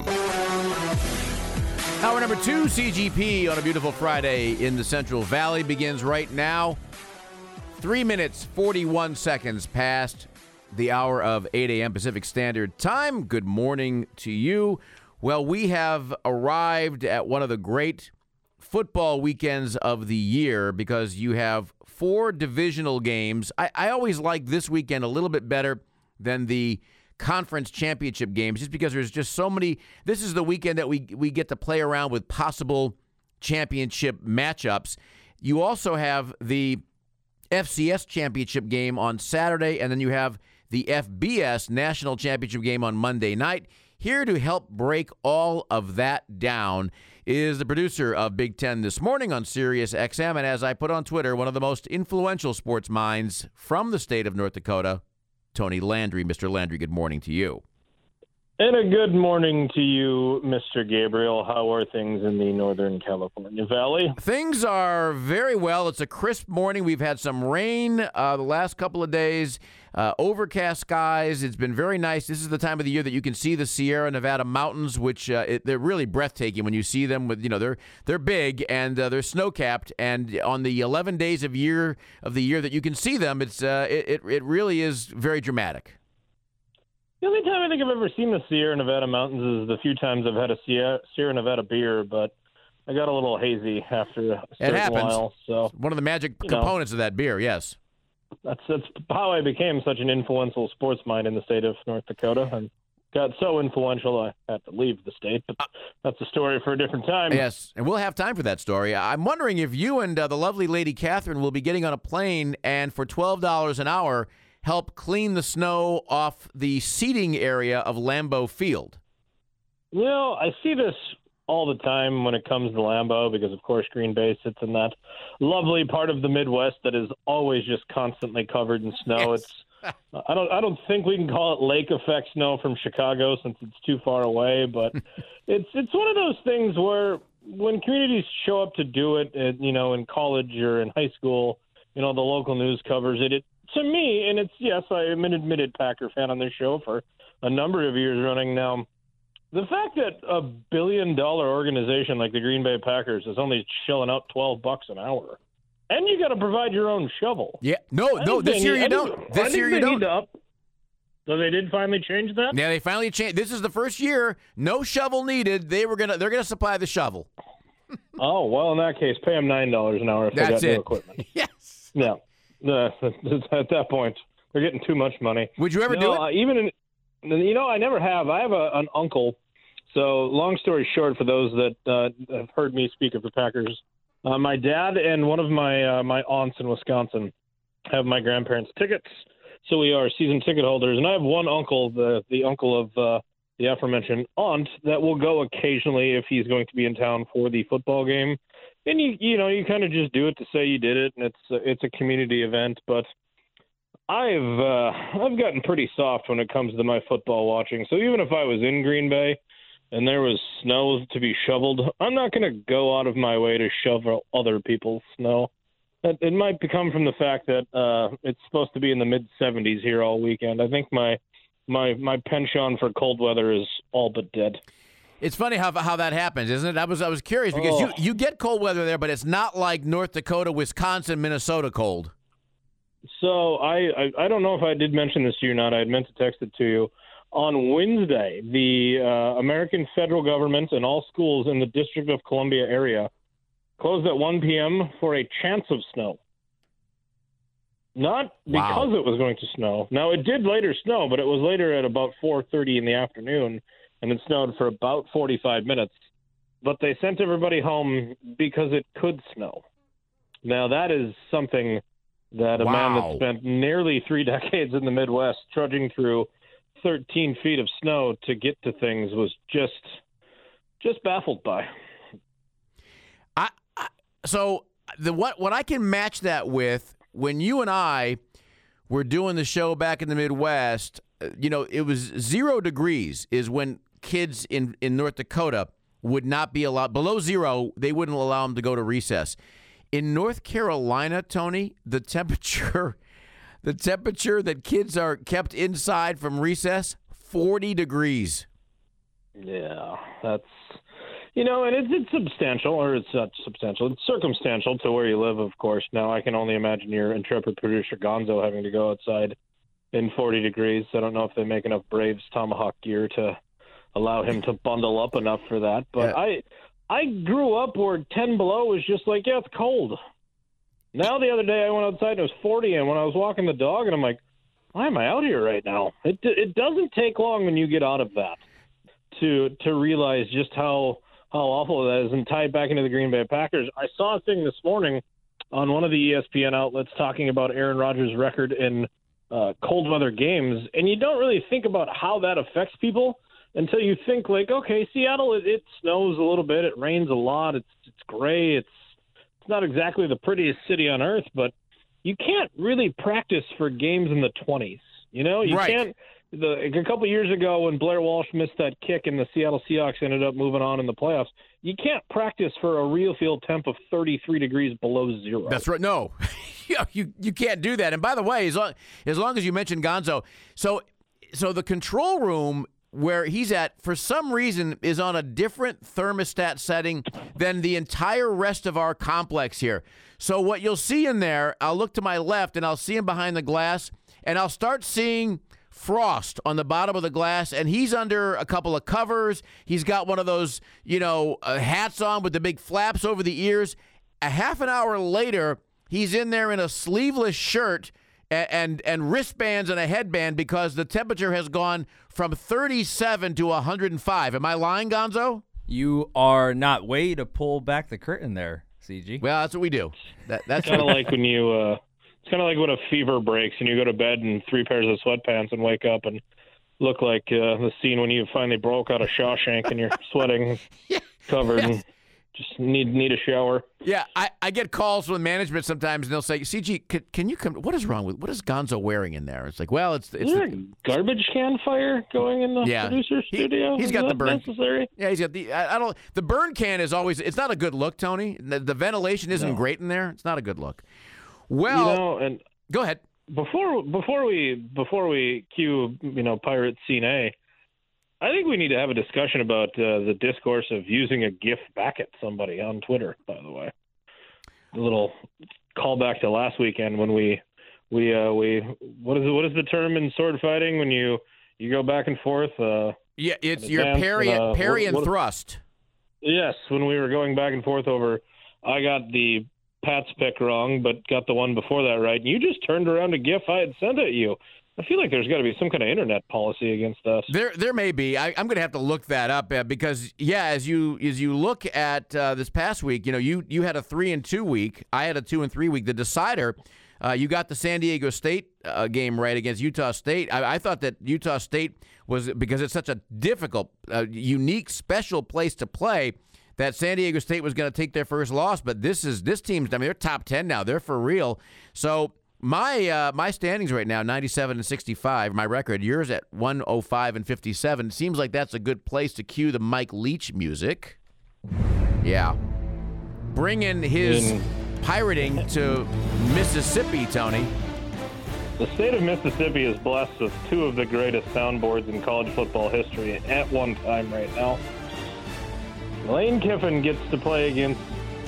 Hour number two, C G P on a beautiful Friday in the Central Valley begins right now. Three minutes, forty-one seconds past the hour of eight a.m. Pacific Standard Time. Good morning to you. Well, we have arrived at one of the great football weekends of the year because you have four divisional games. I, I always like this weekend a little bit better than the conference championship games, just because there's just so many. This is the weekend that we we get to play around with possible championship matchups. You also have the F C S championship game on Saturday, and then you have the F B S national championship game on Monday night. Here to help break all of that down is the producer of Big Ten This Morning on Sirius X M, and as I put on Twitter, one of the most influential sports minds from the state of North Dakota, Tony Landry. Mister Landry, good morning to you. And a good morning to you, Mister Gabriel. How are things in the Northern California Valley? Things are very well. It's a crisp morning. We've had some rain uh, the last couple of days, uh, overcast skies. It's been very nice. This is the time of the year that you can see the Sierra Nevada mountains, which uh, it, they're really breathtaking when you see them. With you know they're they're big and uh, they're snow capped. And on the eleven days of year of the year that you can see them, it's uh, it, it it really is very dramatic. The only time I think I've ever seen the Sierra Nevada mountains is the few times I've had a Sierra, Sierra Nevada beer, but I got a little hazy after a certain it happens. while. So one of the magic you components know. of that beer, yes. that's that's how I became such an influential sports mind in the state of North Dakota, and got so influential I had to leave the state. But that's a story for a different time. Yes, and we'll have time for that story. I'm wondering if you and uh, the lovely Lady Catherine will be getting on a plane and for twelve dollars an hour help clean the snow off the seating area of Lambeau Field. You know, I see this all the time when it comes to Lambeau because, of course, Green Bay sits in that lovely part of the Midwest that is always just constantly covered in snow. Yes. It's I don't I don't think we can call it lake effect snow from Chicago since it's too far away, but it's it's one of those things where when communities show up to do it, at, you know, in college or in high school, you know, the local news covers it. It to me, and it's yes, I am an admitted Packer fan on this show for a number of years running now. The fact that a billion-dollar organization like the Green Bay Packers is only shelling out twelve bucks an hour, and you got to provide your own shovel. Yeah, no, I no, think this they year need- you I don't. think- This I think year they you don't. need to up- So they did finally change that? Yeah, they finally changed. This is the first year, no shovel needed. They were gonna, they're gonna supply the shovel. Oh well, in that case, pay them nine dollars an hour if That's they got it. new equipment. Yes. Yeah, uh, at that point, they're getting too much money. Would you ever no, do it? Uh, even in, you know, I never have. I have a, an uncle. So, long story short, for those that uh, have heard me speak of the Packers, uh, my dad and one of my uh, my aunts in Wisconsin have my grandparents' tickets. So we are season ticket holders, and I have one uncle, the the uncle of uh, the aforementioned aunt, that will go occasionally if he's going to be in town for the football game. And you you know you kind of just do it to say you did it, and it's it's a community event. But I've uh, I've gotten pretty soft when it comes to my football watching. So even if I was in Green Bay and there was snow to be shoveled, I'm not going to go out of my way to shovel other people's snow. It, it might come from the fact that uh, it's supposed to be in the mid seventies here all weekend. I think my my my penchant for cold weather is all but dead. It's funny how how that happens, isn't it? I was I was curious because Oh. you, you get cold weather there, but it's not like North Dakota, Wisconsin, Minnesota cold. So I, I I don't know if I did mention this to you or not. I had meant to text it to you. On Wednesday, the uh, American federal government and all schools in the District of Columbia area closed at one p.m. for a chance of snow. Not because Wow. it was going to snow. Now, it did later snow, but it was later at about four thirty in the afternoon, and it snowed for about forty-five minutes. But they sent everybody home because it could snow. Now, that is something that a man Wow. that spent nearly three decades in the Midwest trudging through thirteen feet of snow to get to things was just just baffled by. I, I so the what what I can match that with when you and I were doing the show back in the Midwest, uh, you know, it was zero degrees is when kids in, in North Dakota would not be allowed below zero. They wouldn't allow them to go to recess. In North Carolina, Tony, the temperature, the temperature that kids are kept inside from recess, forty degrees. Yeah, that's you know, and it's it's substantial, or it's not substantial. It's circumstantial to where you live, of course. Now, I can only imagine your intrepid producer Gonzo having to go outside in forty degrees. I don't know if they make enough Braves Tomahawk gear to allow him to bundle up enough for that. But Yeah. I I grew up where ten below was just like, yeah, it's cold. Now, the other day, I went outside and it was forty, and when I was walking the dog, and I'm like, why am I out here right now? It it doesn't take long when you get out of that to to realize just how how awful that is. And tied back into the Green Bay Packers, I saw a thing this morning on one of the E S P N outlets talking about Aaron Rodgers' record in uh, cold weather games, and you don't really think about how that affects people until you think like, okay, Seattle, it, it snows a little bit, it rains a lot, it's it's gray, it's it's not exactly the prettiest city on earth, but you can't really practice for games in the twenties. You know, you Right. can't. The, a couple of years ago when Blair Walsh missed that kick and the Seattle Seahawks ended up moving on in the playoffs, you can't practice for a real field temp of thirty-three degrees below zero. That's right. No, you, you you can't do that. And by the way, as long, as long as you mentioned Gonzo, so so the control room where he's at, for some reason, is on a different thermostat setting than the entire rest of our complex here. So what you'll see in there, I'll look to my left and I'll see him behind the glass, and I'll start seeing frost on the bottom of the glass, and he's under a couple of covers. He's got one of those, you know, uh, hats on with the big flaps over the ears. A half an hour later, he's in there in a sleeveless shirt and, and, and wristbands and a headband because the temperature has gone from thirty-seven to one hundred five. Am I lying, Gonzo? You are not. Way to pull back the curtain there, C G. Well, that's what we do. That, that's kind of like when you, uh, it's kind of like when a fever breaks and you go to bed in three pairs of sweatpants and wake up and look like uh, the scene when you finally broke out of Shawshank and you're sweating, yeah. covered, Yes. and just need need a shower. Yeah, I, I get calls from management sometimes, and they'll say, C G, can, can you come? What is wrong with, what is Gonzo wearing in there? It's like, well, it's... it's Is there the, a garbage can fire going in the Yeah. producer He- studio? he's Is got the that burn- necessary? Yeah, he's got the... I, I don't... The burn can is always... It's not a good look, Tony. The, the ventilation isn't No. great in there. It's not a good look. Well... You know, and go ahead. Before before we before we cue you know Pirate Scene A, I think we need to have a discussion about uh, the discourse of using a GIF back at somebody on Twitter. By the way, a little callback to last weekend when we we uh, we what is it, what is the term in sword fighting when you you go back and forth? Uh, Yeah, it's an your advance parry, and, uh, parry what- and what- thrust. Yes, when we were going back and forth over, I got the Pat's pick wrong, but got the one before that right. And you just turned around a GIF I had sent at you. I feel like there's got to be some kind of internet policy against us. There, there may be. I, I'm going to have to look that up uh, because, yeah, as you as you look at uh, this past week, you know, you you had a three and two week. I had a two and three week. The decider, uh, you got the San Diego State uh, game right against Utah State. I, I thought that Utah State was, because it's such a difficult, uh, unique, special place to play, that San Diego State was going to take their first loss. But this is this team's. I mean, they're top ten now. They're for real. So. My uh, my standings right now, ninety-seven and sixty-five. My record, yours at one oh five and fifty-seven. Seems like that's a good place to cue the Mike Leach music. Yeah, bring in his Mm. pirating to Mississippi, Tony. The state of Mississippi is blessed with two of the greatest soundboards in college football history at one time right now. Lane Kiffin gets to play against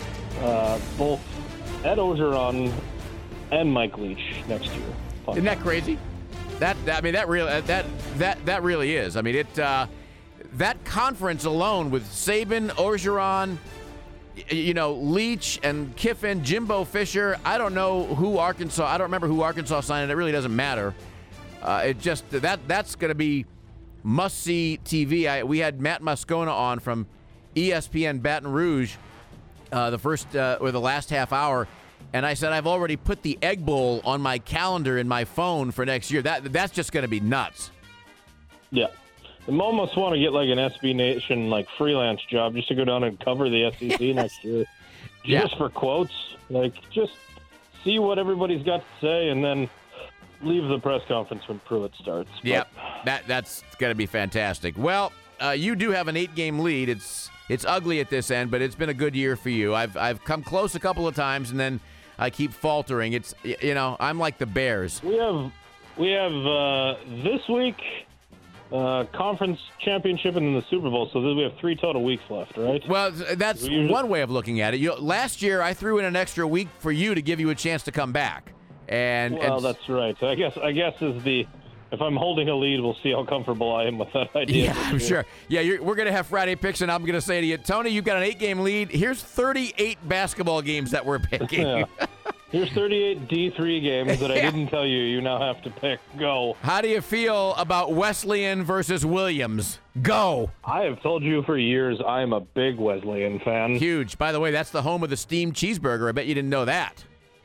uh, both Ed Ogeron and Mike Leach next year. Fun. Isn't that crazy? That, that I mean, that really that that that really is. I mean, it uh, that conference alone with Saban, Orgeron, you know, Leach and Kiffin, Jimbo Fisher. I don't know who Arkansas. I don't remember who Arkansas signed. It really doesn't matter. Uh, it just that that's going to be must-see T V. I, we had Matt Moscona on from E S P N Baton Rouge uh, the first uh, or the last half hour. And I said, I've already put the Egg Bowl on my calendar in my phone for next year. That That's just going to be nuts. Yeah. I almost want to get like an S B Nation like freelance job just to go down and cover the S E C next year. Just Yeah. for quotes. Like, just see what everybody's got to say and then leave the press conference when Pruitt starts. But Yep, that that's going to be fantastic. Well, uh, you do have an eight-game lead. It's it's ugly at this end, but it's been a good year for you. I've I've come close a couple of times, and then I keep faltering. It's you know I'm like the Bears. We have we have uh, this week uh, conference championship and then the Super Bowl. So we have three total weeks left, right? Well, that's We usually- one way of looking at it. You know, last year I threw in an extra week for you to give you a chance to come back, and Well, and, that's right. I guess I guess is the if I'm holding a lead, we'll see how comfortable I am with that idea. yeah, I'm sure. Yeah, you're, we're going to have Friday picks, and I'm going to say to you, Tony, you've got an eight-game lead. Here's thirty-eight basketball games that we're picking. Yeah. Here's thirty-eight D three games that I Yeah. didn't tell you. You now have to pick. Go. How do you feel about Wesleyan versus Williams? Go. I have told you for years I'm a big Wesleyan fan. Huge. By the way, that's the home of the steamed cheeseburger. I bet you didn't know that.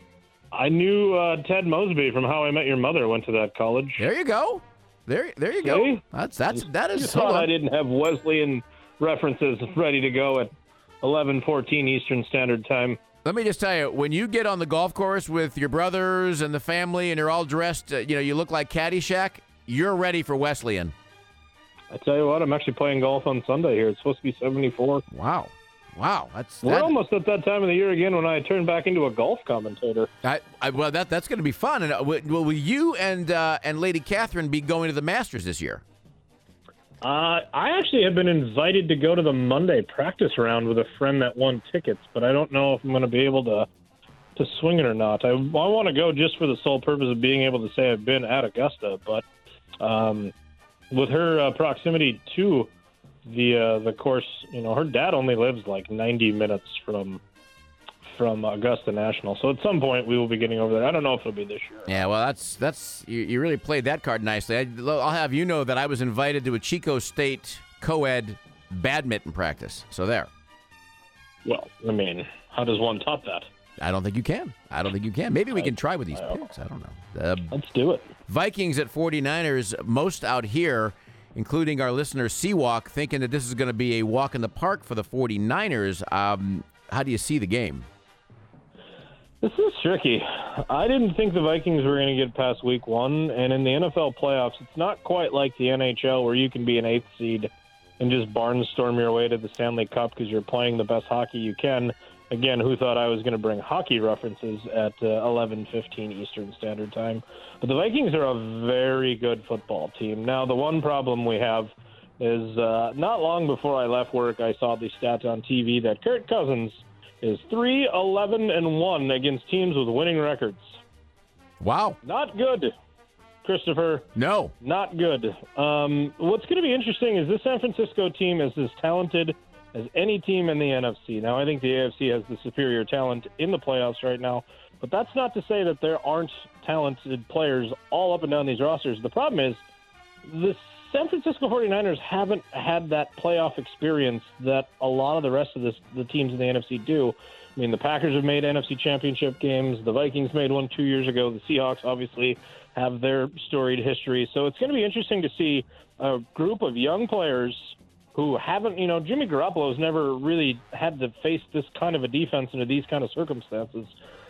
I knew uh, Ted Mosby from How I Met Your Mother went to that college. There you go. There, there you go. See? That's that's that You is. thought hold on. I didn't have Wesleyan references ready to go at eleven fourteen Eastern Standard Time. Let me just tell you, when you get on the golf course with your brothers and the family, and you're all dressed, uh, you know, you look like Caddyshack. You're ready for Wesleyan. I tell you what, I'm actually playing golf on Sunday here. It's supposed to be seventy-four. Wow, wow. That's We're that, almost at that time of the year again when I turn back into a golf commentator. I, I, well, that that's going to be fun. And uh, will, will you and uh, and Lady Catherine be going to the Masters this year? Uh, I actually have been invited to go to the Monday practice round with a friend that won tickets, but I don't know if I'm going to be able to to swing it or not. I, I want to go just for the sole purpose of being able to say I've been at Augusta, but um, with her uh, proximity to the uh, the course, you know, her dad only lives like ninety minutes from from Augusta National. So at some point we will be getting over there. I don't know if it'll be this year. Yeah, well, that's that's you, you really played that card nicely. I, I'll have you know that I was invited to a Chico State co-ed badminton practice. So there. Well, I mean, how does one top that? I don't think you can. I don't think you can. Maybe we I, can try with these I picks. I don't know. Uh, Let's do it. Vikings at forty-niners, most out here, including our listener Seawalk, thinking that this is going to be a walk in the park for the forty-niners. Um, how do you see the game? This is tricky. I didn't think the Vikings were going to get past week one, and in the N F L playoffs, it's not quite like the N H L where you can be an eighth seed and just barnstorm your way to the Stanley Cup because you're playing the best hockey you can. Again, who thought I was going to bring hockey references at uh, eleven fifteen Eastern Standard Time? But the Vikings are a very good football team. Now, the one problem we have is uh, not long before I left work, I saw the stats on T V that Kirk Cousins is three eleven and one against teams with winning records. Wow. Not good, Christopher. No. Not good. Um, what's going to be interesting is this San Francisco team is as talented as any team in the N F C. Now, I think the A F C has the superior talent in the playoffs right now, but that's not to say that there aren't talented players all up and down these rosters. The problem is the San Francisco forty-niners haven't had that playoff experience that a lot of the rest of this, the teams in the N F C do. I mean, the Packers have made N F C championship games. The Vikings made one two years ago. The Seahawks obviously have their storied history. So it's going to be interesting to see a group of young players who haven't, you know, Jimmy Garoppolo's never really had to face this kind of a defense under these kind of circumstances.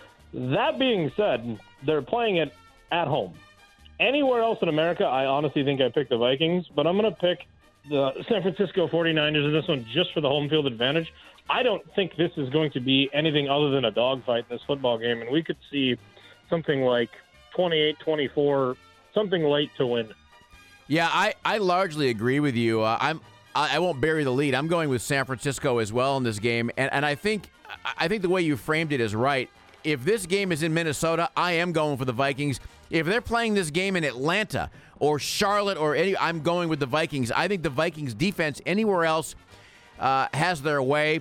That being said, they're playing it at home. Anywhere else in America, I honestly think I pick the Vikings, but I'm going to pick the San Francisco forty-niners in this one just for the home field advantage. I don't think this is going to be anything other than a dogfight in this football game, and we could see something like twenty-eight twenty-four, something late to win. Yeah, I, I largely agree with you. Uh, I'm I, I won't bury the lead. I'm going with San Francisco as well in this game, and and I think I think the way you framed it is right. If this game is in Minnesota, I am going for the Vikings. If they're playing this game in Atlanta or Charlotte or any, I'm going with the Vikings. I think the Vikings defense anywhere else uh, has their way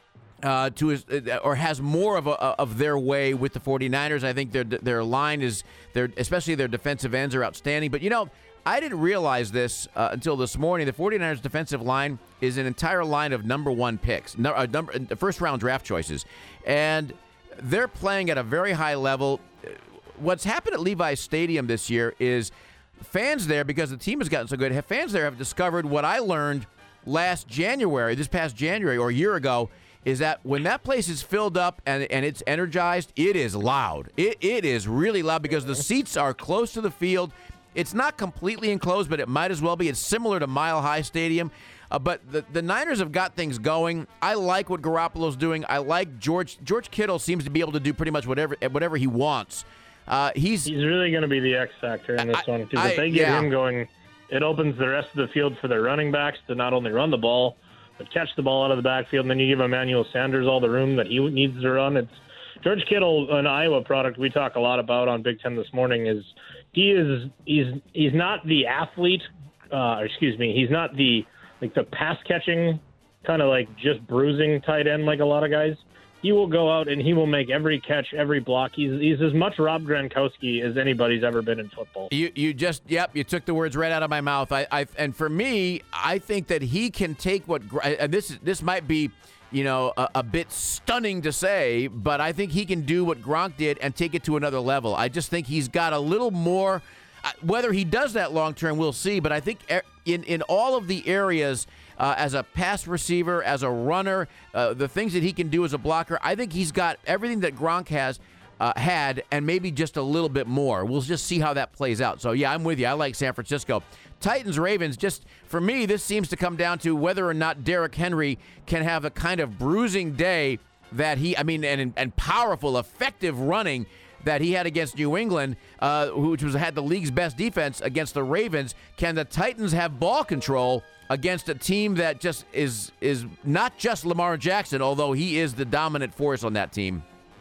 uh, to his, or has more of a, of their way with the forty-niners. I think their their line is their especially their defensive ends are outstanding. But you know, I didn't realize this uh, until this morning. The forty-niners defensive line is an entire line of number one picks, no, uh, number first round draft choices, and they're playing at a very high level. What's happened at Levi's Stadium this year is fans there, because the team has gotten so good, have fans there have discovered what I learned last January, this past January or a year ago, is that when that place is filled up and, and it's energized, it is loud. It It is really loud because the seats are close to the field. It's not completely enclosed, but it might as well be. It's similar to Mile High Stadium. Uh, but the, the Niners have got things going. I like what Garoppolo's doing. I like George George Kittle seems to be able to do pretty much whatever whatever he wants. Uh, he's he's really going to be the X factor in this I, one too. I, If they get yeah. him going, it opens the rest of the field for their running backs to not only run the ball but catch the ball out of the backfield. And then you give Emmanuel Sanders all the room that he needs to run. It's George Kittle, an Iowa product we talk a lot about on Big Ten this morning. Is he is he's he's not the athlete. Uh, excuse me, he's not the like the pass catching kind of like just bruising tight end like a lot of guys. He will go out and he will make every catch, every block. He's he's as much Rob Gronkowski as anybody's ever been in football. You you just yep you took the words right out of my mouth. I, I and for me, I think that he can take what and this this might be you know a, a bit stunning to say, but I think he can do what Gronk did and take it to another level. I just think he's got a little more. Whether he does that long term, we'll see. But I think in, in all of the areas, uh, as a pass receiver, as a runner, uh, the things that he can do as a blocker, I think he's got everything that Gronk has uh, had, and maybe just a little bit more. We'll just see how that plays out. So yeah, I'm with you. I like San Francisco. Titans Ravens. Just for me, this seems to come down to whether or not Derrick Henry can have a kind of bruising day that he. I mean, and and powerful, effective running that he had against New England, uh, which was had the league's best defense against the Ravens. Can the Titans have ball control against a team that just is is not just Lamar Jackson, although he is the dominant force on that team?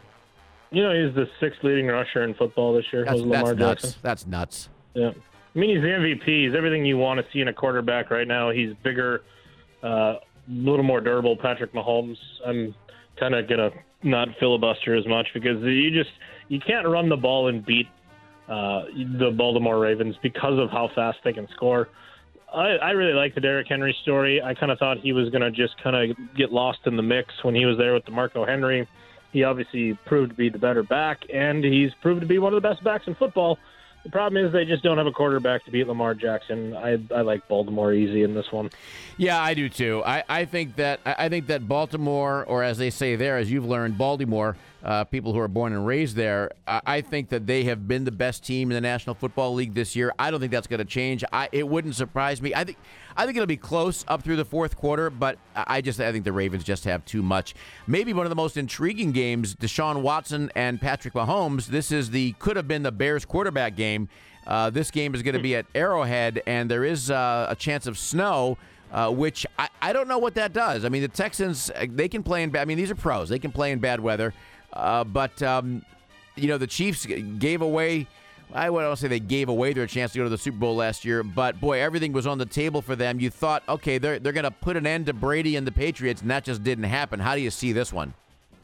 You know, he's the sixth leading rusher in football this year. That's, was Lamar that's nuts. Jackson. That's nuts. Yeah, I mean, he's the M V P. He's everything you want to see in a quarterback right now. He's bigger, uh, a little more durable. Patrick Mahomes. I'm kind of going to not filibuster as much because you just you can't run the ball and beat uh, the Baltimore Ravens because of how fast they can score. I, I really like the Derrick Henry story. I kind of thought he was going to just kind of get lost in the mix when he was there with DeMarco Henry. He obviously proved to be the better back, and he's proved to be one of the best backs in football. The problem is they just don't have a quarterback to beat Lamar Jackson. I, I like Baltimore easy in this one. Yeah, I do too. I, I think that I think that Baltimore, or as they say there, as you've learned, Baltimore, uh, people who are born and raised there, I, I think that they have been the best team in the National Football League this year. I don't think that's going to change. I, it wouldn't surprise me. I think I think it'll be close up through the fourth quarter, but I just I think the Ravens just have too much. Maybe one of the most intriguing games, Deshaun Watson and Patrick Mahomes. This is the could have been the Bears quarterback game. Uh, this game is going to be at Arrowhead, and there is uh, a chance of snow, uh, which I, I don't know what that does. I mean, the Texans, they can play in bad. I mean, these are pros. They can play in bad weather. Uh, but, um, you know, the Chiefs gave away, I wouldn't say they gave away their chance to go to the Super Bowl last year, but, boy, everything was on the table for them. You thought, okay, they're, they're going to put an end to Brady and the Patriots, and that just didn't happen. How do you see this one?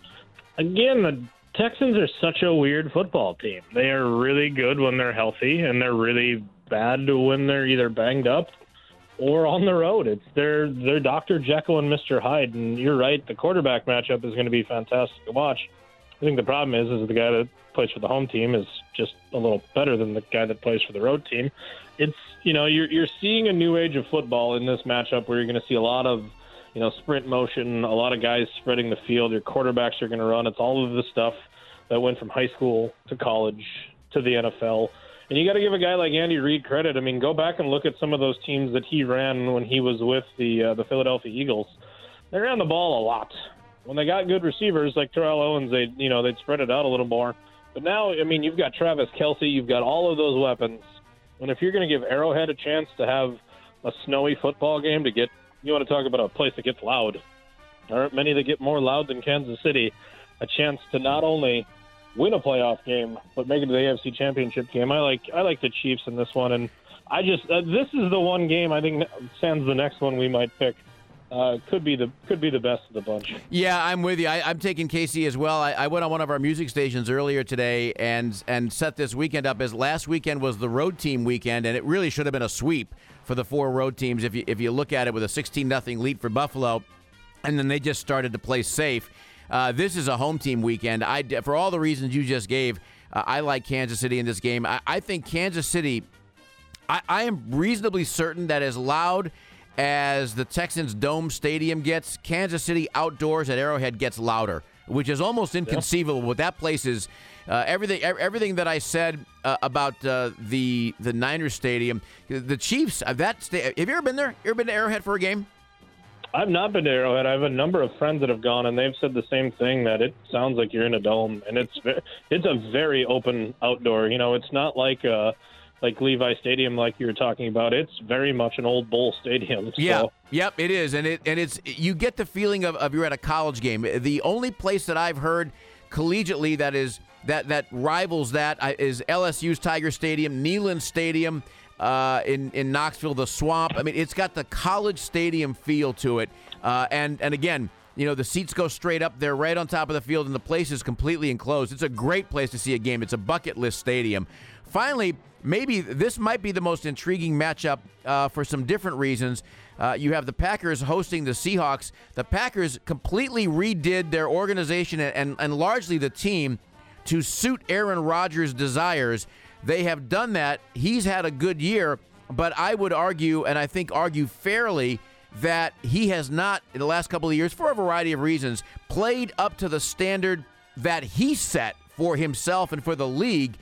Again, the Texans are such a weird football team. They are really good when they're healthy, and they're really bad when they're either banged up or on the road. It's they're they're Doctor Jekyll and Mister Hyde, and you're right. The quarterback matchup is going to be fantastic to watch. I think the problem is, is the guy that plays for the home team is just a little better than the guy that plays for the road team. It's you know you're you're seeing a new age of football in this matchup where you're going to see a lot of you know, sprint motion, a lot of guys spreading the field. Your quarterbacks are going to run. It's all of the stuff that went from high school to college to the N F L. And you got to give a guy like Andy Reid credit. I mean, go back and look at some of those teams that he ran when he was with the uh, the Philadelphia Eagles. They ran the ball a lot. When they got good receivers like Terrell Owens, they you know they'd spread it out a little more. But now, I mean, you've got Travis Kelce, you've got all of those weapons. And if you're going to give Arrowhead a chance to have a snowy football game to get, you want to talk about a place that gets loud. There aren't many that get more loud than Kansas City. A chance to not only win a playoff game, but make it to the A F C Championship game. I like I like the Chiefs in this one, and I just uh, this is the one game I think sans the next one we might pick. Uh, could be the could be the best of the bunch. Yeah, I'm with you. I, I'm taking K C as well. I, I went on one of our music stations earlier today and and set this weekend up as last weekend was the road team weekend, and it really should have been a sweep for the four road teams if you if you look at it with a sixteen nothing lead for Buffalo, and then they just started to play safe. Uh, this is a home team weekend. I for all the reasons you just gave, uh, I like Kansas City in this game. I, I think Kansas City. I, I am reasonably certain that as loud as the Texans' Dome Stadium gets, Kansas City outdoors at Arrowhead gets louder, which is almost inconceivable. Yeah. What that place is, uh, everything everything that I said uh, about uh, the the Niners Stadium, the Chiefs, uh, that sta- have you ever been there? You ever been to Arrowhead for a game? I've not been to Arrowhead. I have a number of friends that have gone, and they've said the same thing, that it sounds like you're in a dome, and it's it's a very open outdoor. You know, it's not like uh, like Levi Stadium, like you were talking about. It's very much an old bowl stadium. So. Yeah, yep, it is, and it and it's you get the feeling of, of you're at a college game. The only place that I've heard collegiately that is that that rivals that is L S U's Tiger Stadium, Neyland Stadium. Uh, in, in Knoxville, the Swamp. I mean, it's got the college stadium feel to it. Uh, and, and again, you know, the seats go straight up. They're right on top of the field, and the place is completely enclosed. It's a great place to see a game. It's a bucket list stadium. Finally, maybe this might be the most intriguing matchup uh, for some different reasons. Uh, you have the Packers hosting the Seahawks. The Packers completely redid their organization and, and, and largely the team to suit Aaron Rodgers' desires. They have done that. He's had a good year, but I would argue, and I think argue fairly, that he has not, in the last couple of years, for a variety of reasons, played up to the standard that he set for himself and for the league.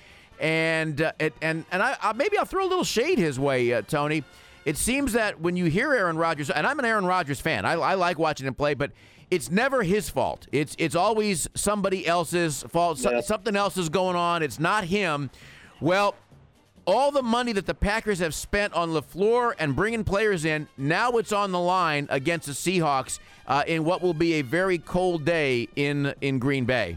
And uh, it, and and I, I maybe I'll throw a little shade his way, uh, Tony. It seems that when you hear Aaron Rodgers, and I'm an Aaron Rodgers fan, I, I like watching him play, but it's never his fault. It's it's always somebody else's fault. So, yeah. Something else is going on. It's not him. Well, all the money that the Packers have spent on LaFleur and bringing players in, now it's on the line against the Seahawks uh, in what will be a very cold day in, in Green Bay.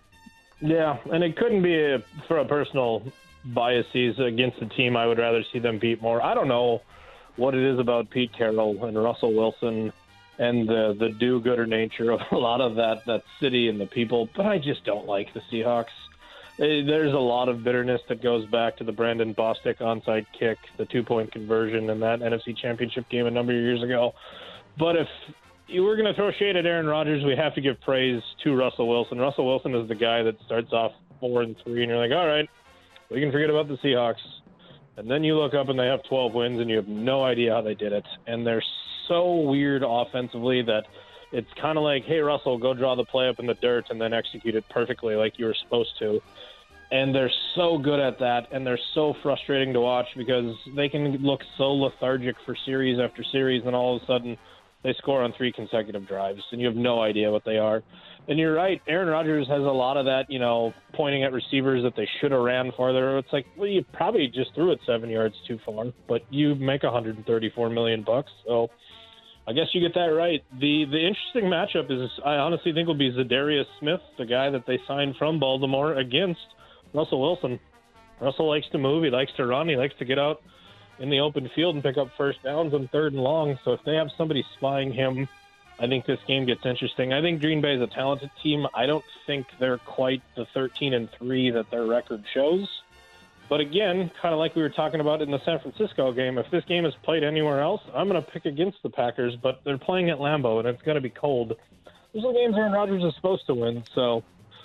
Yeah, and it couldn't be a, for a personal biases against the team. I would rather see them beat more. I don't know what it is about Pete Carroll and Russell Wilson and the the do-gooder nature of a lot of that that city and the people. But I just don't like the Seahawks. There's a lot of bitterness that goes back to the Brandon Bostic onside kick, the two-point conversion in that N F C Championship game a number of years ago. But if you were going to throw shade at Aaron Rodgers, we have to give praise to Russell Wilson. Russell Wilson is the guy that starts off four and three, and you're like, all right, we can forget about the Seahawks. And then you look up and they have twelve wins, and you have no idea how they did it. And they're so weird offensively that it's kind of like, hey, Russell, go draw the play up in the dirt and then execute it perfectly like you were supposed to. And they're so good at that, and they're so frustrating to watch because they can look so lethargic for series after series, and all of a sudden they score on three consecutive drives, and you have no idea what they are. And you're right, Aaron Rodgers has a lot of that, you know, pointing at receivers that they should have ran farther. It's like, well, you probably just threw it seven yards too far, but you make one hundred thirty-four million bucks, so I guess you get that right. The the interesting matchup is, I honestly think, will be Zadarius Smith, the guy that they signed from Baltimore, against Russell Wilson. Russell likes to move. He likes to run. He likes to get out in the open field and pick up first downs on third and long. So if they have somebody spying him, I think this game gets interesting. I think Green Bay is a talented team. I don't think they're quite the thirteen and three that their record shows. But again, kind of like we were talking about in the San Francisco game, if this game is played anywhere else, I'm going to pick against the Packers, but they're playing at Lambeau, and it's going to be cold. Those are games Aaron Rodgers is supposed to win, so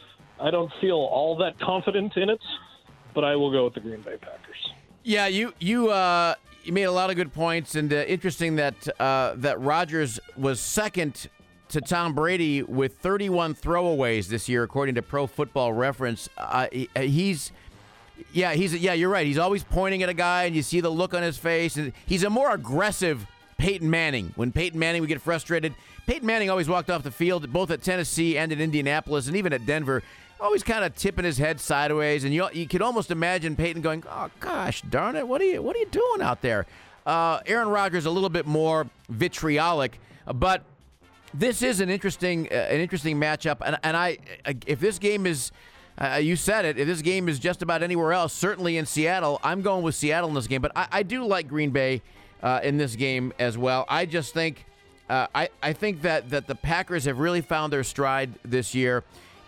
I don't feel all that confident in it, but I will go with the Green Bay Packers. Yeah, you you uh, you made a lot of good points, and uh, interesting that uh, that Rodgers was second to Tom Brady with thirty-one throwaways this year, according to Pro Football Reference. Uh, he, he's yeah he's yeah you're right. He's always pointing at a guy, and you see the look on his face. And he's a more aggressive Peyton Manning. When Peyton Manning would get frustrated, Peyton Manning always walked off the field, both at Tennessee and at Indianapolis, and even at Denver, always kind of tipping his head sideways, and you you could almost imagine Peyton going, "Oh gosh, darn it, what are you what are you doing out there?" Uh, Aaron Rodgers a little bit more vitriolic, but this is an interesting uh, an interesting matchup, and and I if this game is. Uh, you said it. If this game is just about anywhere else, certainly in Seattle, I'm going with Seattle in this game. But I, I do like Green Bay uh, in this game as well. I just think uh, I I think that that the Packers have really found their stride this year,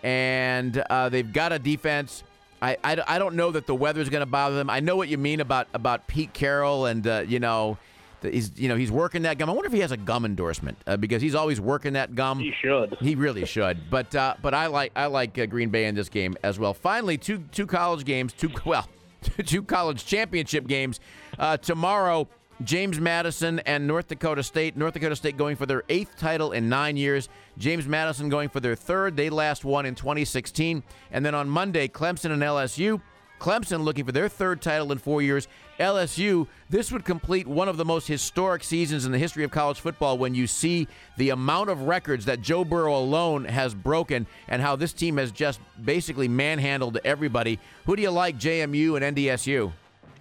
and uh, they've got a defense. I, I, I don't know that the weather's going to bother them. I know what you mean about about Pete Carroll, and uh, you know. He's, you know, he's working that gum. I wonder if he has a gum endorsement uh, because he's always working that gum. He should. He really should. But uh, but I like I like uh, Green Bay in this game as well. Finally, two two college games, two well, two college championship games uh, tomorrow. James Madison and North Dakota State. North Dakota State going for their eighth title in nine years. James Madison going for their third. They last won in twenty sixteen. And then on Monday, Clemson and L S U. Clemson looking for their third title in four years. L S U, this would complete one of the most historic seasons in the history of college football when you see the amount of records that Joe Burrow alone has broken and how this team has just basically manhandled everybody. Who do you like, J M U and N D S U?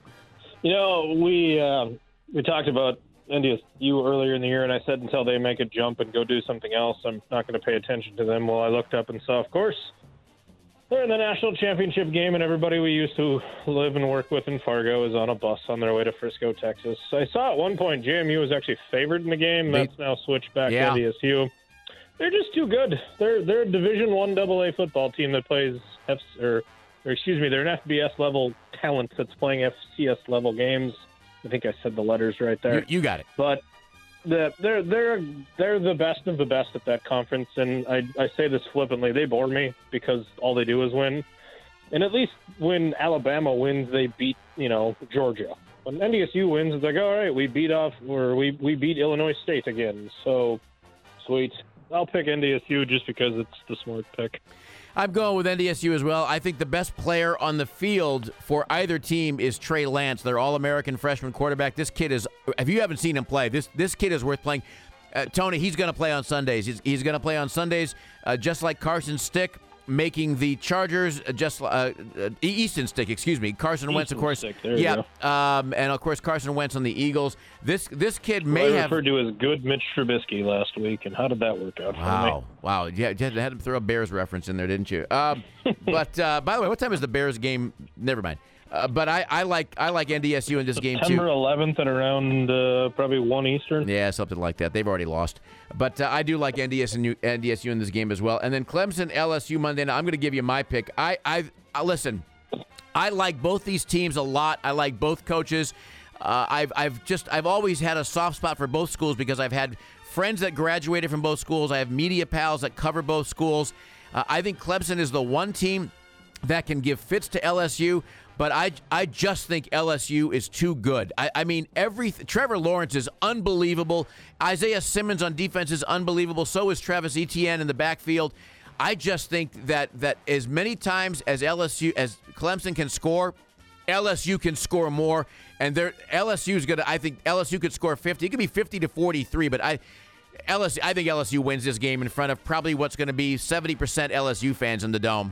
You know, we uh, we talked about N D S U earlier in the year, and I said until they make a jump and go do something else, I'm not going to pay attention to them. Well, I looked up and saw, of course, they're in the national championship game, and everybody we used to live and work with in Fargo is on a bus on their way to Frisco, Texas. I saw at one point J M U was actually favored in the game. They, That's now switched back yeah. to N D S U. They're just too good. They're they're a Division One Double A football team that plays F or, or excuse me, they're an F B S level talent that's playing F C S level games. I think I said the letters right there. You, you got it. But the, they're they're they're the best of the best at that conference, and I I say this flippantly. They bore me because all they do is win. And at least when Alabama wins, they beat you know Georgia. When N D S U wins, it's like, all right, we beat off or we we beat Illinois State again. So sweet. I'll pick N D S U just because it's the smart pick. I'm going with N D S U as well. I think the best player on the field for either team is Trey Lance, their All-American freshman quarterback. This kid is, if you haven't seen him play, this this kid is worth playing. Uh, Tony, he's going to play on Sundays. He's, he's going to play on Sundays, uh, just like Carson Stick, making the Chargers, uh, just uh, uh, Easton Stick, excuse me. Carson Wentz, of course. Stick. There yeah, you go. Um, and of course Carson Wentz on the Eagles. This this kid may I have referred to as good Mitch Trubisky last week, and how did that work out wow, for me? wow. Yeah, you had to throw a Bears reference in there, didn't you? Um, but uh, by the way, what time is the Bears game? Never mind. Uh, but I, I like I like N D S U in this game too. September eleventh at around uh, probably one Eastern. Yeah, something like that. They've already lost. But uh, I do like N D S U, N D S U in this game as well. And then Clemson, L S U Monday night. I'm going to give you my pick. I, I, I listen. I like both these teams a lot. I like both coaches. Uh, I've I've just I've always had a soft spot for both schools because I've had friends that graduated from both schools. I have media pals that cover both schools. Uh, I think Clemson is the one team that can give fits to L S U. But I, I just think L S U is too good. I, I mean, every Trevor Lawrence is unbelievable. Isaiah Simmons on defense is unbelievable. So is Travis Etienne in the backfield. I just think that that as many times as L S U as Clemson can score, L S U can score more. And they're, L S U is going to. I think L S U could score fifty. It could be fifty to forty-three. But I, L S U, I think L S U wins this game in front of probably what's going to be seventy percent L S U fans in the Dome.